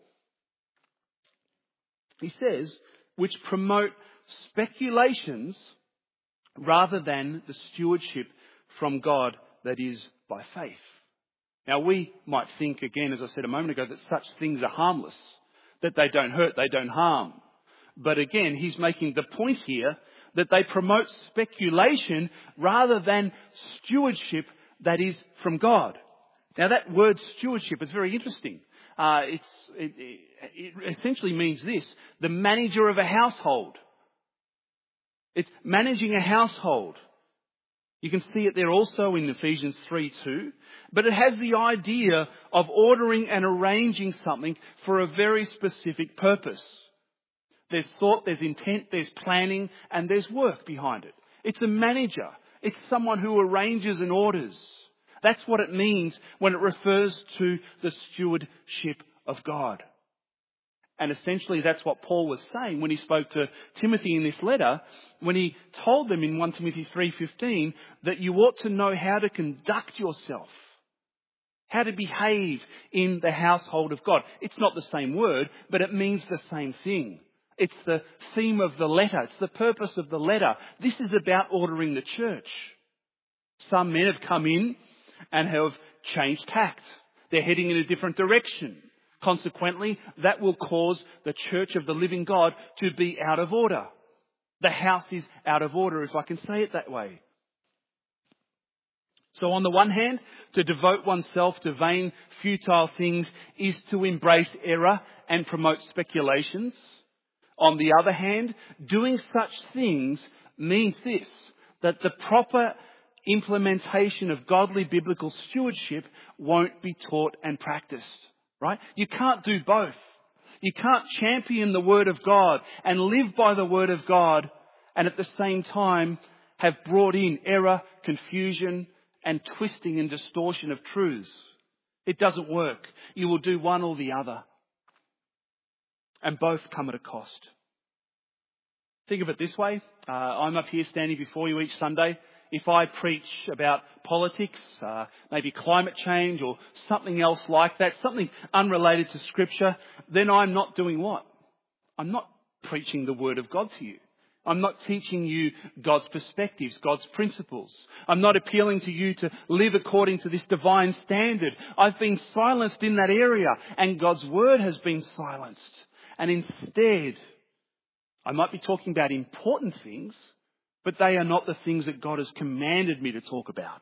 He says, which promote speculations rather than the stewardship from God that is by faith. Now we might think, again, as I said a moment ago, that such things are harmless, that they don't hurt, they don't harm. But again, he's making the point here that they promote speculation rather than stewardship that is from God. Now that word stewardship is very interesting. It essentially means this: the manager of a household. It's managing a household. You can see it there also in Ephesians 3:2. But it has the idea of ordering and arranging something for a very specific purpose. There's thought, there's intent, there's planning, and there's work behind it. It's a manager. It's someone who arranges and orders. That's what it means when it refers to the stewardship of God. And essentially that's what Paul was saying when he spoke to Timothy in this letter, when he told them in 1 Timothy 3:15 that you ought to know how to conduct yourself, how to behave in the household of God. It's not the same word, but it means the same thing. It's the theme of the letter. It's the purpose of the letter. This is about ordering the church. Some men have come in and have changed tact. They're heading in a different direction. Consequently, that will cause the church of the living God to be out of order. The house is out of order, if I can say it that way. So on the one hand, to devote oneself to vain, futile things is to embrace error and promote speculations. On the other hand, doing such things means this, that the proper implementation of godly biblical stewardship won't be taught and practiced. Right? You can't do both. You can't champion the Word of God and live by the Word of God and at the same time have brought in error, confusion and twisting and distortion of truths. It doesn't work. You will do one or the other. And both come at a cost. Think of it this way. I'm up here standing before you each Sunday. If I preach about politics, maybe climate change or something else like that, something unrelated to Scripture, then I'm not doing what? I'm not preaching the Word of God to you. I'm not teaching you God's perspectives, God's principles. I'm not appealing to you to live according to this divine standard. I've been silenced in that area and God's Word has been silenced. And instead, I might be talking about important things, but they are not the things that God has commanded me to talk about.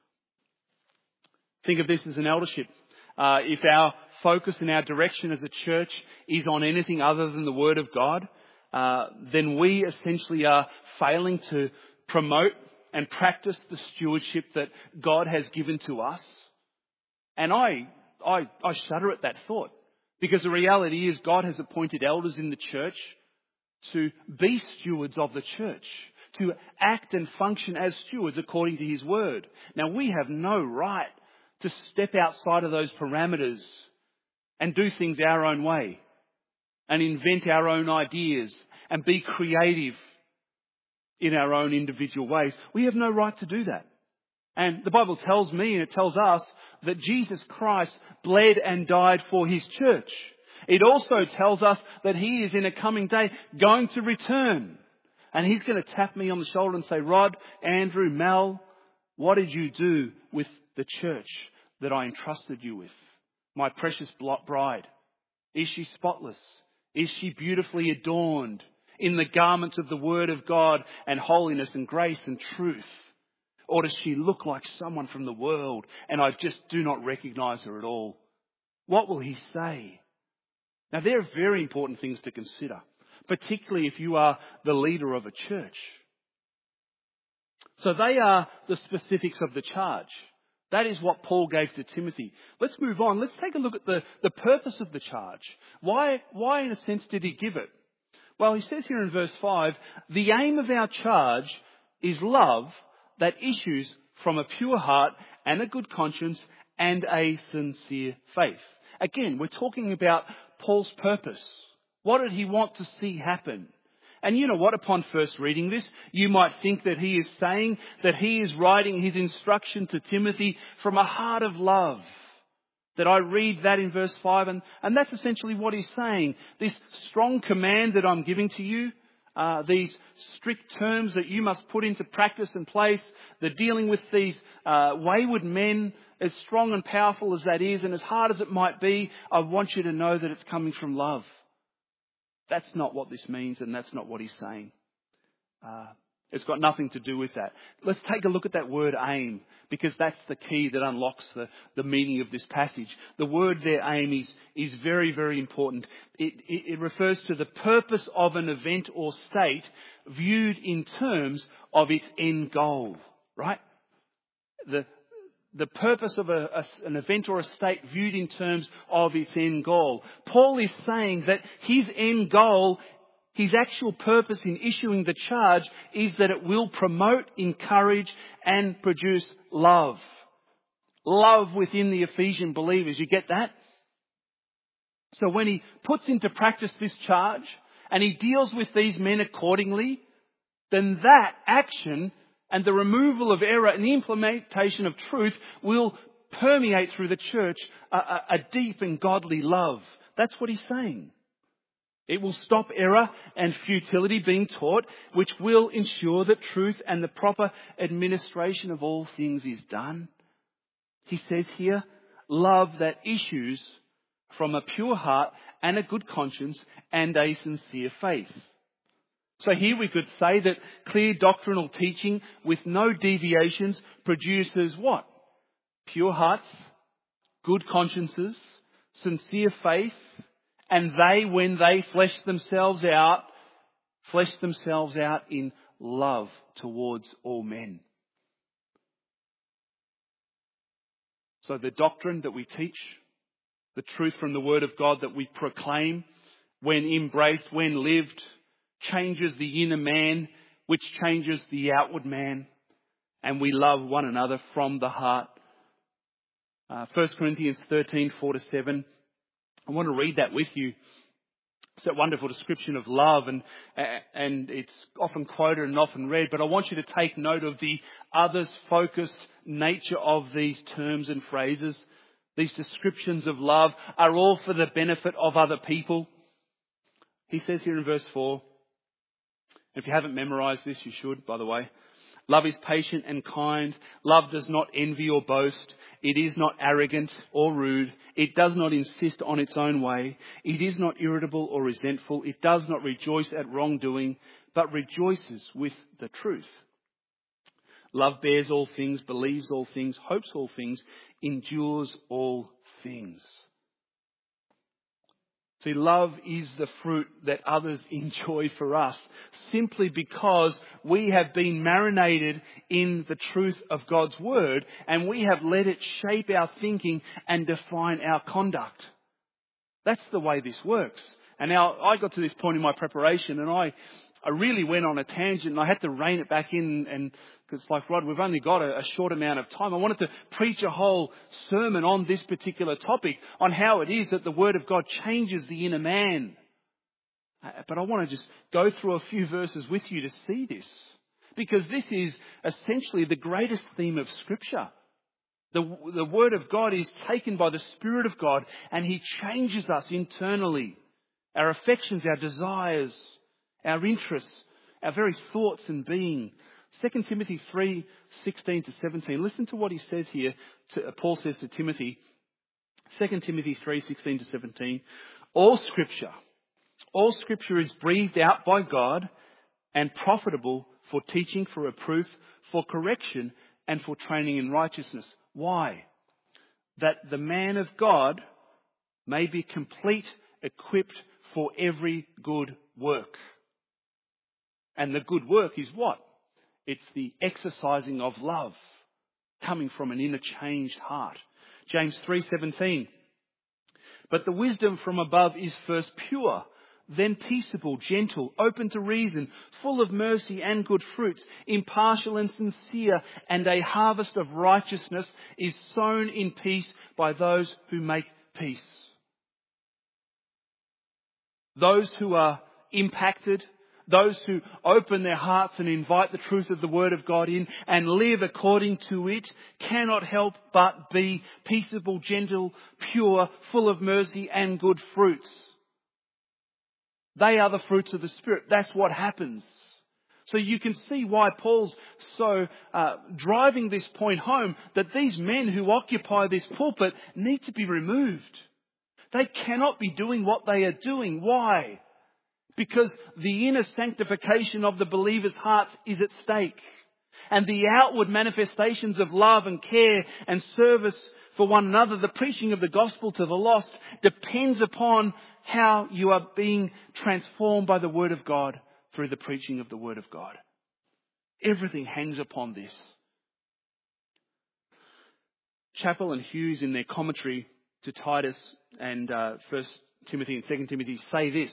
Think of this as an eldership. If our focus and our direction as a church is on anything other than the Word of God, then we essentially are failing to promote and practice the stewardship that God has given to us. And I shudder at that thought, because the reality is God has appointed elders in the church to be stewards of the church, to act and function as stewards according to His Word. Now, we have no right to step outside of those parameters and do things our own way and invent our own ideas and be creative in our own individual ways. We have no right to do that. And the Bible tells me and it tells us that Jesus Christ bled and died for His church. It also tells us that He is in a coming day going to return. And He's going to tap me on the shoulder and say, Rod, Andrew, Mel, what did you do with the church that I entrusted you with? My precious bride. Is she spotless? Is she beautifully adorned in the garments of the Word of God and holiness and grace and truth? Or does she look like someone from the world and I just do not recognize her at all? What will He say? Now, there are very important things to consider, particularly if you are the leader of a church. So they are the specifics of the charge. That is what Paul gave to Timothy. Let's move on. Let's take a look at the purpose of the charge. Why in a sense did he give it? Well, he says here in verse 5, the aim of our charge is love that issues from a pure heart and a good conscience and a sincere faith. Again, we're talking about Paul's purpose. What did he want to see happen? And you know what? Upon first reading this, you might think that he is saying that he is writing his instruction to Timothy from a heart of love. That I read that in verse 5 and that's essentially what he's saying. This strong command that I'm giving to you, these strict terms that you must put into practice and place, the dealing with these wayward men, as strong and powerful as that is and as hard as it might be, I want you to know that it's coming from love. That's not what this means and that's not what he's saying. It's got nothing to do with that. Let's take a look at that word aim, because that's the key that unlocks the meaning of this passage. The word there, aim, is very, very important. It refers to the purpose of an event or state viewed in terms of its end goal, right? The purpose of an event or a state viewed in terms of its end goal. Paul is saying that his end goal, his actual purpose in issuing the charge, is that it will promote, encourage and produce love. Love within the Ephesian believers. You get that? So when he puts into practice this charge and he deals with these men accordingly, then that action and the removal of error and the implementation of truth will permeate through the church a deep and godly love. That's what he's saying. It will stop error and futility being taught, which will ensure that truth and the proper administration of all things is done. He says here, love that issues from a pure heart and a good conscience and a sincere faith. So here we could say that clear doctrinal teaching with no deviations produces what? Pure hearts, good consciences, sincere faith, and they, when they flesh themselves out in love towards all men. So the doctrine that we teach, the truth from the Word of God that we proclaim, when embraced, when lived, changes the inner man, which changes the outward man, and we love one another from the heart. 1 Corinthians 13:4-7. I want to read that with you. It's that wonderful description of love, and it's often quoted and often read, but I want you to take note of the others-focused nature of these terms and phrases. These descriptions of love are all for the benefit of other people. He says here in verse 4, if you haven't memorized this, you should, by the way. Love is patient and kind. Love does not envy or boast. It is not arrogant or rude. It does not insist on its own way. It is not irritable or resentful. It does not rejoice at wrongdoing, but rejoices with the truth. Love bears all things, believes all things, hopes all things, endures all things. See, love is the fruit that others enjoy for us, simply because we have been marinated in the truth of God's Word and we have let it shape our thinking and define our conduct. That's the way this works. And now I got to this point in my preparation and I really went on a tangent and I had to rein it back in, and because it's like, Rod, we've only got a short amount of time. I wanted to preach a whole sermon on this particular topic, on how it is that the Word of God changes the inner man. But I want to just go through a few verses with you to see this, because this is essentially the greatest theme of Scripture. The Word of God is taken by the Spirit of God and He changes us internally. Our affections, our desires, our interests, our very thoughts and being. 2 Timothy 3:16-17. Listen to what he says here. Paul says to Timothy, 2 Timothy 3:16-17. All Scripture is breathed out by God and profitable for teaching, for reproof, for correction, and for training in righteousness. Why? That the man of God may be complete, equipped for every good work. And the good work is what? It's the exercising of love coming from an inner changed heart. James 3:17. But the wisdom from above is first pure, then peaceable, gentle, open to reason, full of mercy and good fruits, impartial and sincere, and a harvest of righteousness is sown in peace by those who make peace. Those who are impacted, those who open their hearts and invite the truth of the Word of God in and live according to it, cannot help but be peaceable, gentle, pure, full of mercy and good fruits. They are the fruits of the Spirit. That's what happens. So you can see why Paul's so driving this point home, that these men who occupy this pulpit need to be removed. They cannot be doing what they are doing. Why? Because the inner sanctification of the believers' hearts is at stake. And the outward manifestations of love and care and service for one another, the preaching of the gospel to the lost, depends upon how you are being transformed by the Word of God through the preaching of the Word of God. Everything hangs upon this. Chappell and Hughes, in their commentary to Titus and 1 Timothy and 2 Timothy, say this: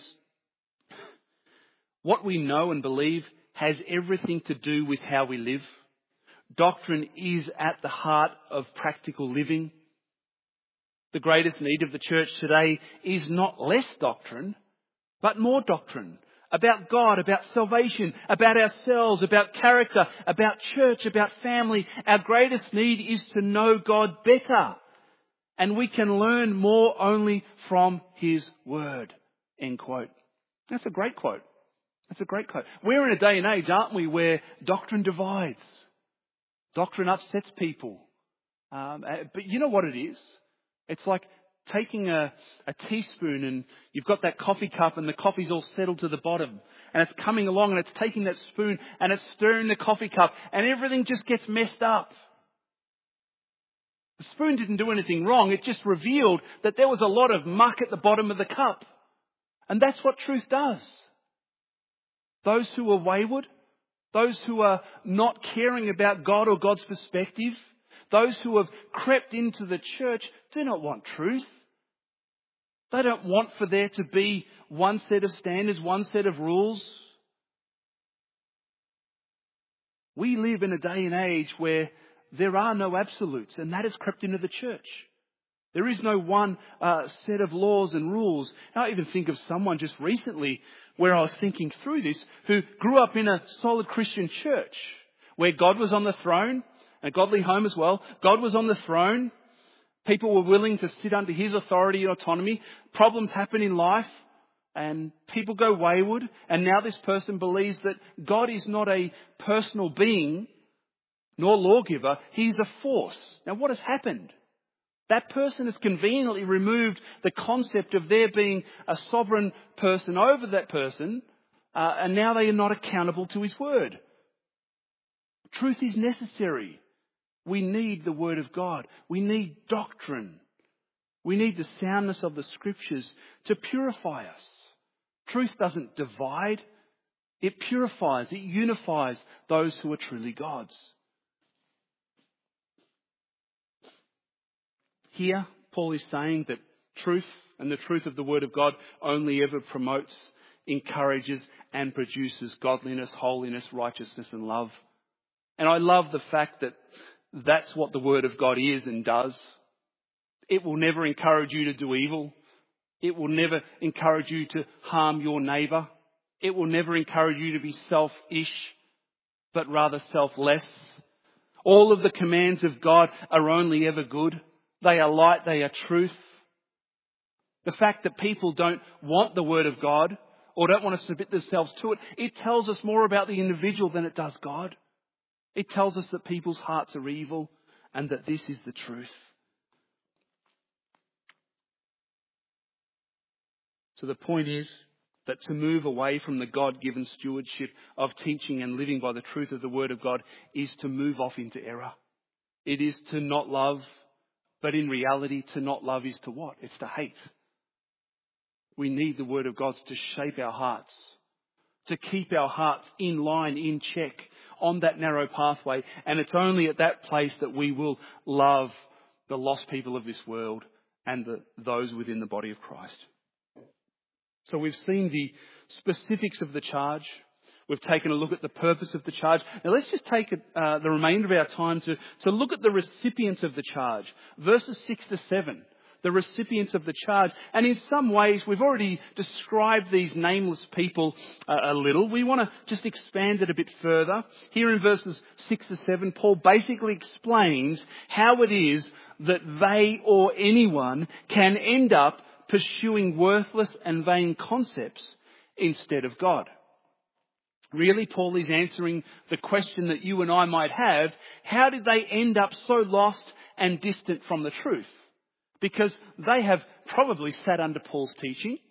what we know and believe has everything to do with how we live. Doctrine is at the heart of practical living. The greatest need of the church today is not less doctrine, but more doctrine. About God, about salvation, about ourselves, about character, about church, about family. Our greatest need is to know God better. And we can learn more only from His Word. End quote. That's a great quote. That's a great quote. We're in a day and age, aren't we, where doctrine divides. Doctrine upsets people. But you know what it is? It's like taking a teaspoon and you've got that coffee cup and the coffee's all settled to the bottom. And it's coming along and it's taking that spoon and it's stirring the coffee cup and everything just gets messed up. The spoon didn't do anything wrong. It just revealed that there was a lot of muck at the bottom of the cup. And that's what truth does. Those who are wayward, those who are not caring about God or God's perspective, those who have crept into the church do not want truth. They don't want for there to be one set of standards, one set of rules. We live in a day and age where there are no absolutes, and that has crept into the church. There is no one set of laws and rules. I even think of someone just recently where I was thinking through this who grew up in a solid Christian church where God was on the throne, a godly home as well. God was on the throne. People were willing to sit under His authority and autonomy. Problems happen in life and people go wayward. And now this person believes that God is not a personal being nor lawgiver. He's a force. Now what has happened? That person has conveniently removed the concept of there being a sovereign person over that person, and now they are not accountable to His word. Truth is necessary. We need the Word of God. We need doctrine. We need the soundness of the Scriptures to purify us. Truth doesn't divide. It purifies. It unifies those who are truly God's. Here, Paul is saying that truth and the truth of the Word of God only ever promotes, encourages and produces godliness, holiness, righteousness and love. And I love the fact that that's what the Word of God is and does. It will never encourage you to do evil. It will never encourage you to harm your neighbour. It will never encourage you to be selfish, but rather selfless. All of the commands of God are only ever good. They are light, they are truth. The fact that people don't want the Word of God or don't want to submit themselves to it, it tells us more about the individual than it does God. It tells us that people's hearts are evil and that this is the truth. So the point is that to move away from the God-given stewardship of teaching and living by the truth of the Word of God is to move off into error. It is to not love, but in reality to not love is to what? It's to hate. We need the Word of God to shape our hearts, to keep our hearts in line, in check, on that narrow pathway. And it's only at that place that we will love the lost people of this world and those within the body of Christ. So we've seen the specifics of the charge. We've taken a look at the purpose of the charge. Now let's just take the remainder of our time to look at the recipients of the charge. Verses 6 to 7. The recipients of the charge. And in some ways, we've already described these nameless people a little. We want to just expand it a bit further. Here in verses 6 to 7, Paul basically explains how it is that they or anyone can end up pursuing worthless and vain concepts instead of God. Really, Paul is answering the question that you and I might have. How did they end up so lost and distant from the truth? Because they have probably sat under Paul's teaching.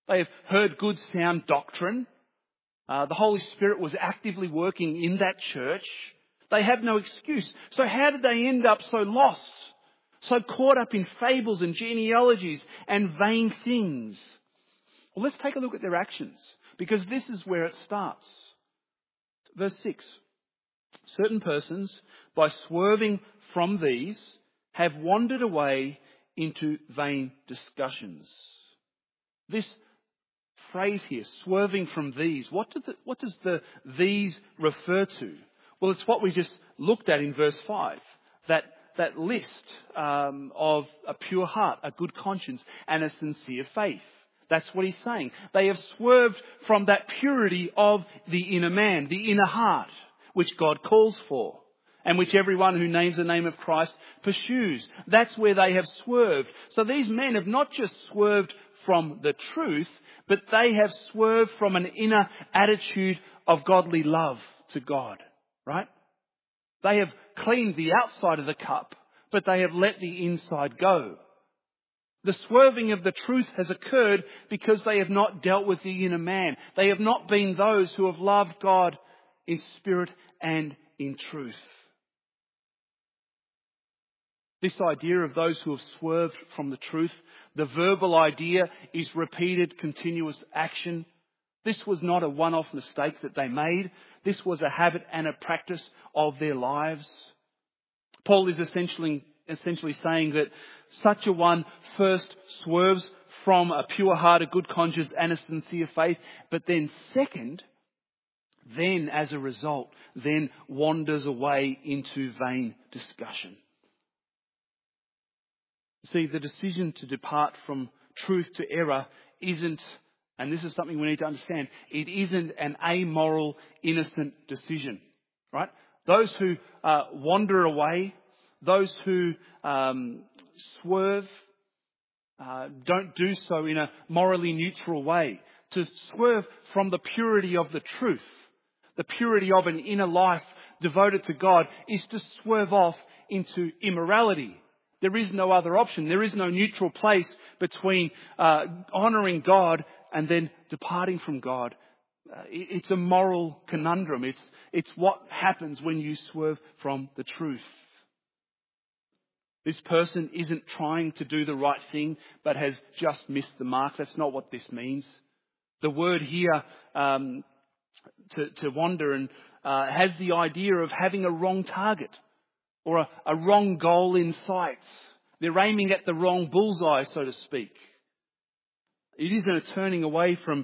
They have heard good sound doctrine. The Holy Spirit was actively working in that church. They have no excuse. So how did they end up so lost? So caught up in fables and genealogies and vain things? Well, let's take a look at their actions, because this is where it starts. Verse 6. Certain persons, by swerving from these, have wandered away into vain discussions. This phrase here, swerving from these, what does these refer to? Well, it's what we just looked at in verse 5. That list of a pure heart, a good conscience, and a sincere faith. That's what he's saying. They have swerved from that purity of the inner man, the inner heart, which God calls for, and which everyone who names the name of Christ pursues. That's where they have swerved. So these men have not just swerved from the truth, but they have swerved from an inner attitude of godly love to God, right? They have cleaned the outside of the cup, but they have let the inside go. The swerving of the truth has occurred because they have not dealt with the inner man. They have not been those who have loved God in spirit and in truth. This idea of those who have swerved from the truth, the verbal idea is repeated continuous action. This was not a one-off mistake that they made. This was a habit and a practice of their lives. Paul is essentially saying that such a one first swerves from a pure heart, a good conscience and a sincere faith, but then second, then as a result, then wanders away into vain discussion. See, the decision to depart from truth to error isn't, and this is something we need to understand, it isn't an amoral, innocent decision, right? Those who wander away, those who swerve, don't do so in a morally neutral way. To swerve from the purity of the truth, the purity of an inner life devoted to God, is to swerve off into immorality. There is no other option. There is no neutral place between honouring God and then departing from God. It's a moral conundrum. It's what happens when you swerve from the truth. This person isn't trying to do the right thing, but has just missed the mark. That's not what this means. The word here, to wander, and has the idea of having a wrong target or a wrong goal in sight. They're aiming at the wrong bullseye, so to speak. It is a turning away from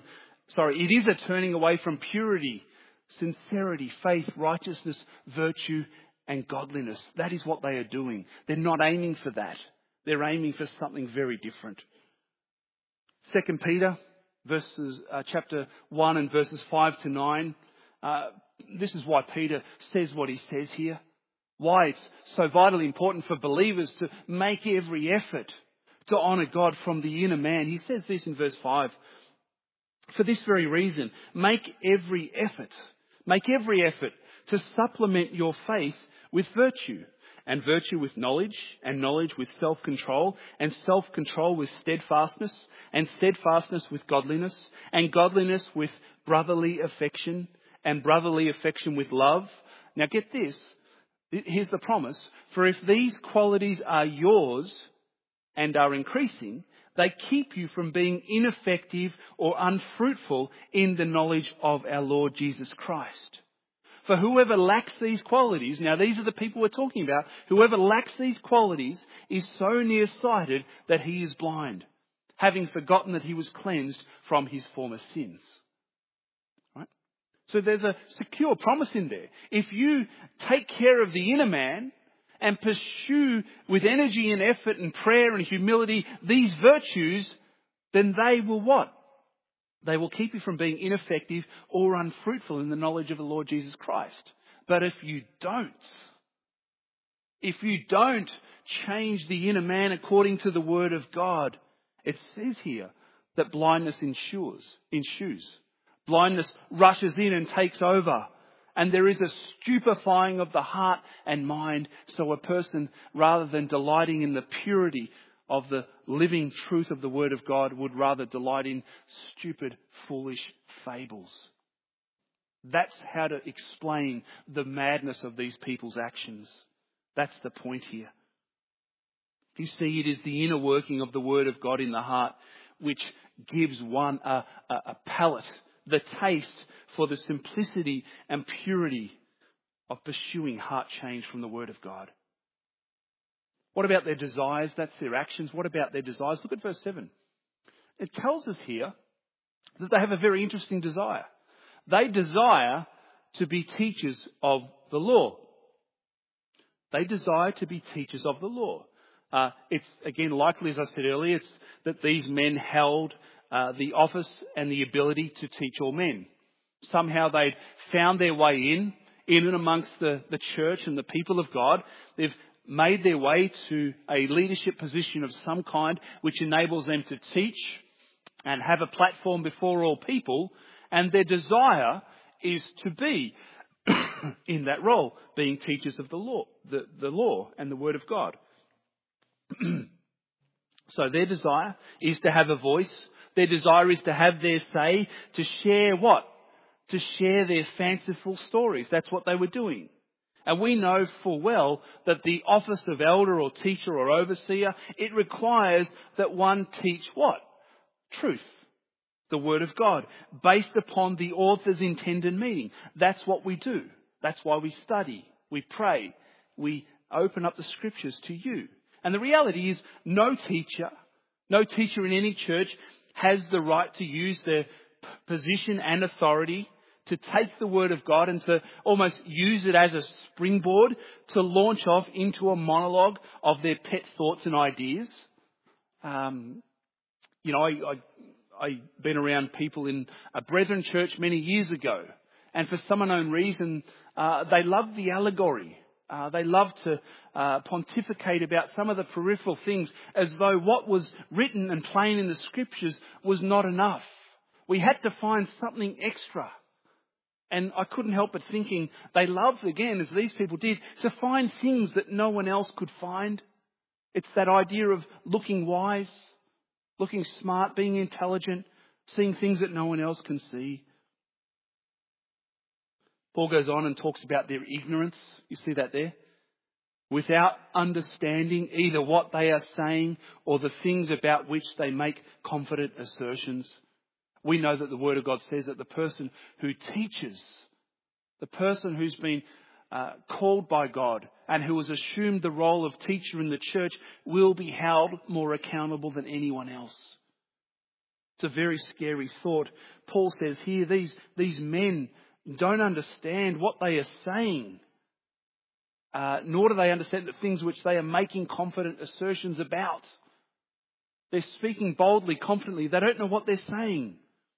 purity, sincerity, faith, righteousness, virtue, and godliness. That is what they are doing. They're not aiming for that. They're aiming for something very different. 2 Peter, chapter 1 and verses 5 to 9. This is why Peter says what he says here. Why it's so vitally important for believers to make every effort to honour God from the inner man. He says this in verse 5. For this very reason, make every effort to supplement your faith with virtue, and virtue with knowledge, and knowledge with self-control, and self-control with steadfastness, and steadfastness with godliness, and godliness with brotherly affection, and brotherly affection with love. Now get this. Here's the promise. For if these qualities are yours and are increasing, they keep you from being ineffective or unfruitful in the knowledge of our Lord Jesus Christ. For whoever lacks these qualities, now these are the people we're talking about, whoever lacks these qualities is so nearsighted that he is blind, having forgotten that he was cleansed from his former sins. Right? So there's a secure promise in there. If you take care of the inner man and pursue with energy and effort and prayer and humility these virtues, then they will what? They will keep you from being ineffective or unfruitful in the knowledge of the Lord Jesus Christ. But if you don't change the inner man according to the word of God, it says here that blindness ensues. Blindness rushes in and takes over. And there is a stupefying of the heart and mind. So a person, rather than delighting in the purity of the living truth of the Word of God would rather delight in stupid, foolish fables. That's how to explain the madness of these people's actions. That's the point here. You see, it is the inner working of the Word of God in the heart which gives one a palate, the taste for the simplicity and purity of pursuing heart change from the Word of God. What about their desires? That's their actions. What about their desires? Look at verse 7. It tells us here that they have a very interesting desire. They desire to be teachers of the law. They desire to be teachers of the law. It's, again, likely, as I said earlier, it's that these men held the office and the ability to teach all men. Somehow they'd found their way in and amongst the church and the people of God. They've made their way to a leadership position of some kind which enables them to teach and have a platform before all people. And their desire is to be in that role, being teachers of the law, the law and the Word of God. So their desire is to have a voice. Their desire is to have their say, to share what? To share their fanciful stories. That's what they were doing. And we know full well that the office of elder or teacher or overseer, it requires that one teach what? Truth. The Word of God, based upon the author's intended meaning. That's what we do. That's why we study, we pray, we open up the Scriptures to you. And the reality is no teacher in any church has the right to use their position and authority to take the Word of God and to almost use it as a springboard to launch off into a monologue of their pet thoughts and ideas. I've been around people in a Brethren church many years ago, and for some unknown reason, they love the allegory. They love to pontificate about some of the peripheral things as though what was written and plain in the Scriptures was not enough. We had to find something extra. And I couldn't help but thinking they loved, again, as these people did, to find things that no one else could find. It's that idea of looking wise, looking smart, being intelligent, seeing things that no one else can see. Paul goes on and talks about their ignorance. You see that there? Without understanding either what they are saying or the things about which they make confident assertions. We know that the Word of God says that the person who teaches, the person who's been called by God and who has assumed the role of teacher in the church will be held more accountable than anyone else. It's a very scary thought. Paul says here, these men don't understand what they are saying, nor do they understand the things which they are making confident assertions about. They're speaking boldly, confidently. They don't know what they're saying.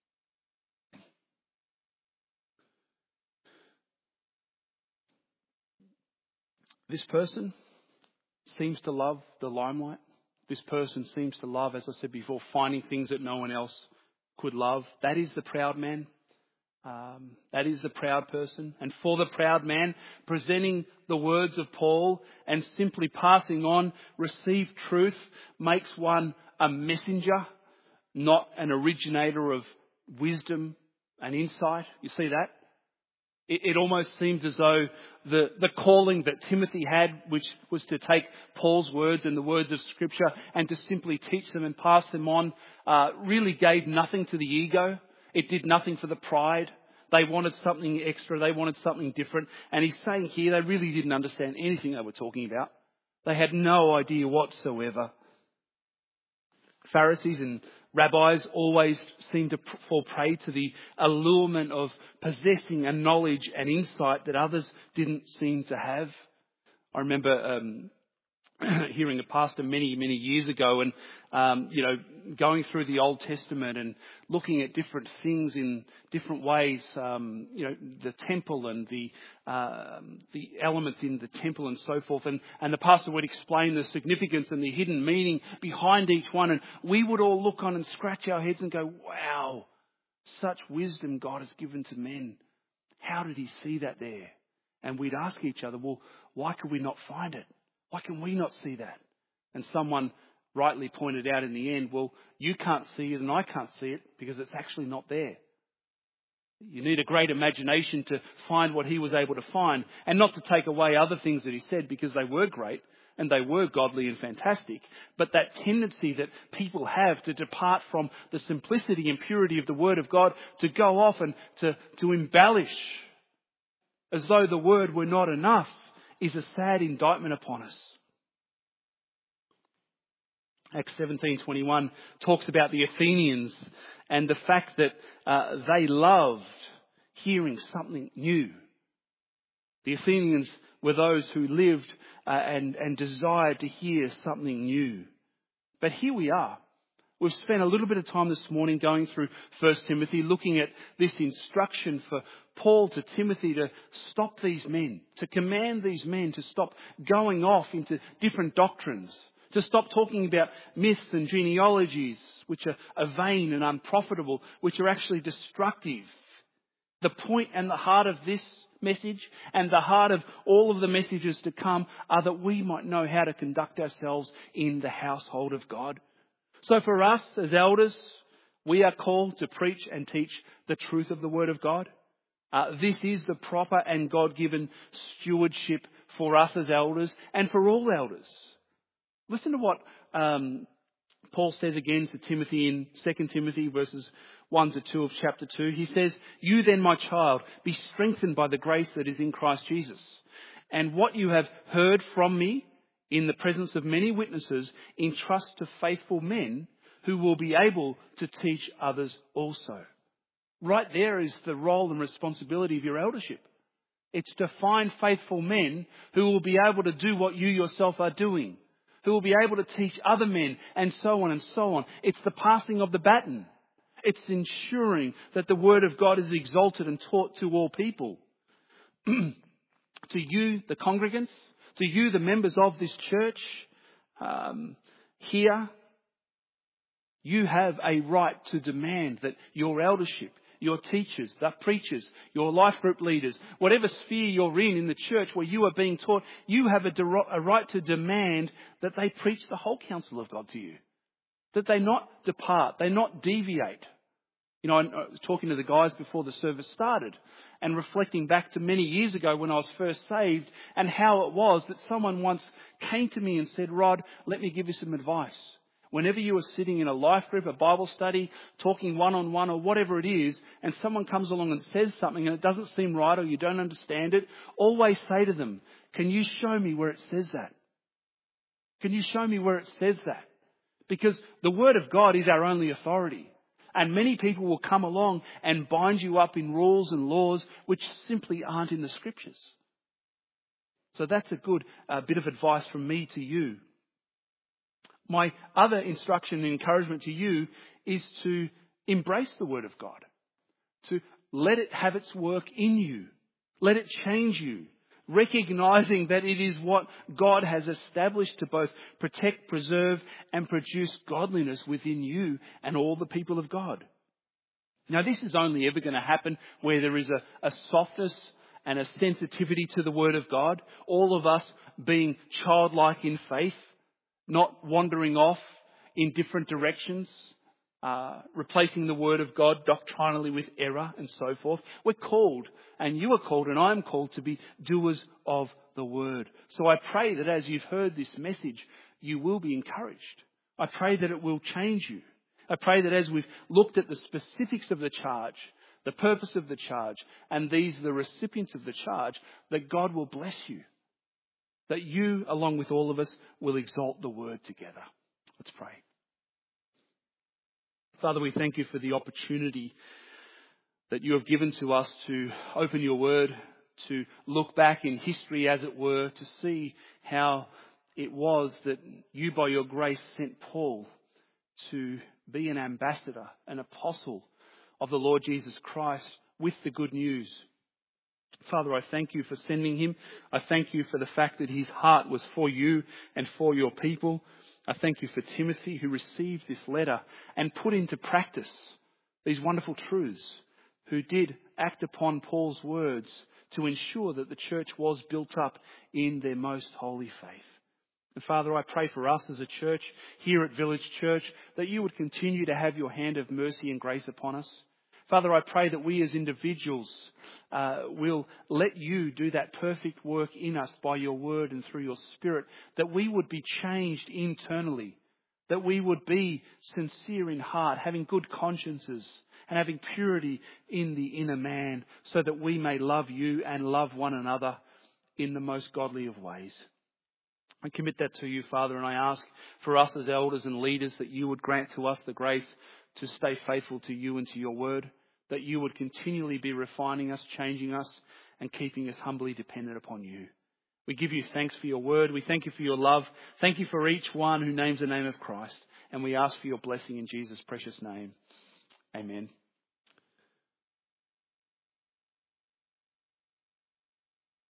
This person seems to love the limelight. This person seems to love, as I said before, finding things that no one else could love. That is the proud man. That is the proud person. And for the proud man, presenting the words of Paul and simply passing on received truth makes one a messenger, not an originator of wisdom and insight. You see that? It almost seems as though the calling that Timothy had, which was to take Paul's words and the words of Scripture and to simply teach them and pass them on, really gave nothing to the ego. It did nothing for the pride. They wanted something extra. They wanted something different. And he's saying here they really didn't understand anything they were talking about. They had no idea whatsoever. Pharisees and rabbis always seemed to fall prey to the allurement of possessing a knowledge and insight that others didn't seem to have. I remember hearing a pastor many years ago and, going through the Old Testament and looking at different things in different ways, the temple and the elements in the temple and so forth. And the pastor would explain the significance and the hidden meaning behind each one. And we would all look on and scratch our heads and go, wow, such wisdom God has given to men. How did he see that there? And we'd ask each other, well, why could we not find it? Why can we not see that? And someone rightly pointed out in the end, well, you can't see it and I can't see it because it's actually not there. You need a great imagination to find what he was able to find, and not to take away other things that he said, because they were great and they were godly and fantastic. But that tendency that people have to depart from the simplicity and purity of the Word of God, to go off and to embellish as though the Word were not enough, is a sad indictment upon us. Acts 17:21 talks about the Athenians and the fact that they loved hearing something new. The Athenians were those who lived and desired to hear something new. But here we are. We've spent a little bit of time this morning going through 1 Timothy, looking at this instruction for Paul to Timothy to stop these men, to command these men to stop going off into different doctrines, to stop talking about myths and genealogies, which are vain and unprofitable, which are actually destructive. The point and the heart of this message, and the heart of all of the messages to come, are that we might know how to conduct ourselves in the household of God. So for us as elders, we are called to preach and teach the truth of the Word of God. This is the proper and God-given stewardship for us as elders and for all elders. Listen to what Paul says again to Timothy in 2 Timothy verses 1 to 2 of chapter 2. He says, "You then, my child, be strengthened by the grace that is in Christ Jesus. And what you have heard from me in the presence of many witnesses, entrust to faithful men who will be able to teach others also." Right there is the role and responsibility of your eldership. It's to find faithful men who will be able to do what you yourself are doing, who will be able to teach other men, and so on and so on. It's the passing of the baton. It's ensuring that the Word of God is exalted and taught to all people. To you, the congregants, to you, the members of this church, here, you have a right to demand that your eldership, your teachers, the preachers, your life group leaders, whatever sphere you're in the church where you are being taught, you have a right to demand that they preach the whole counsel of God to you. That they not depart, they not deviate. You know, I was talking to the guys before the service started and reflecting back to many years ago when I was first saved, and how it was that someone once came to me and said, "Rod, let me give you some advice. Whenever you are sitting in a life group, a Bible study, talking one-on-one or whatever it is, and someone comes along and says something and it doesn't seem right or you don't understand it, always say to them, 'Can you show me where it says that? Can you show me where it says that?' Because the Word of God is our only authority. And many people will come along and bind you up in rules and laws which simply aren't in the Scriptures. So that's a good bit of advice from me to you. My other instruction and encouragement to you is to embrace the Word of God. To let it have its work in you. Let it change you. Recognizing that it is what God has established to both protect, preserve, and produce godliness within you and all the people of God. Now, this is only ever going to happen where there is a softness and a sensitivity to the Word of God. All of us being childlike in faith, not wandering off in different directions, replacing the Word of God doctrinally with error and so forth. We're called, and you are called, and I am called to be doers of the Word. So I pray that as you've heard this message, you will be encouraged. I pray that it will change you. I pray that as we've looked at the specifics of the charge, the purpose of the charge, and these are the recipients of the charge, that God will bless you. That you, along with all of us, will exalt the Word together. Let's pray. Father, we thank you for the opportunity that you have given to us to open your Word, to look back in history, as it were, to see how it was that you, by your grace, sent Paul to be an ambassador, an apostle of the Lord Jesus Christ with the good news. Father, I thank you for sending him. I thank you for the fact that his heart was for you and for your people. I thank you for Timothy, who received this letter and put into practice these wonderful truths, who did act upon Paul's words to ensure that the church was built up in their most holy faith. And Father, I pray for us as a church here at Village Church that you would continue to have your hand of mercy and grace upon us. Father, I pray that we as individuals will let you do that perfect work in us by your word and through your Spirit, that we would be changed internally, that we would be sincere in heart, having good consciences and having purity in the inner man, so that we may love you and love one another in the most godly of ways. I commit that to you, Father, and I ask for us as elders and leaders that you would grant to us the grace to stay faithful to you and to your word, that you would continually be refining us, changing us, and keeping us humbly dependent upon you. We give you thanks for your word. We thank you for your love. Thank you for each one who names the name of Christ. And we ask for your blessing in Jesus' precious name. Amen.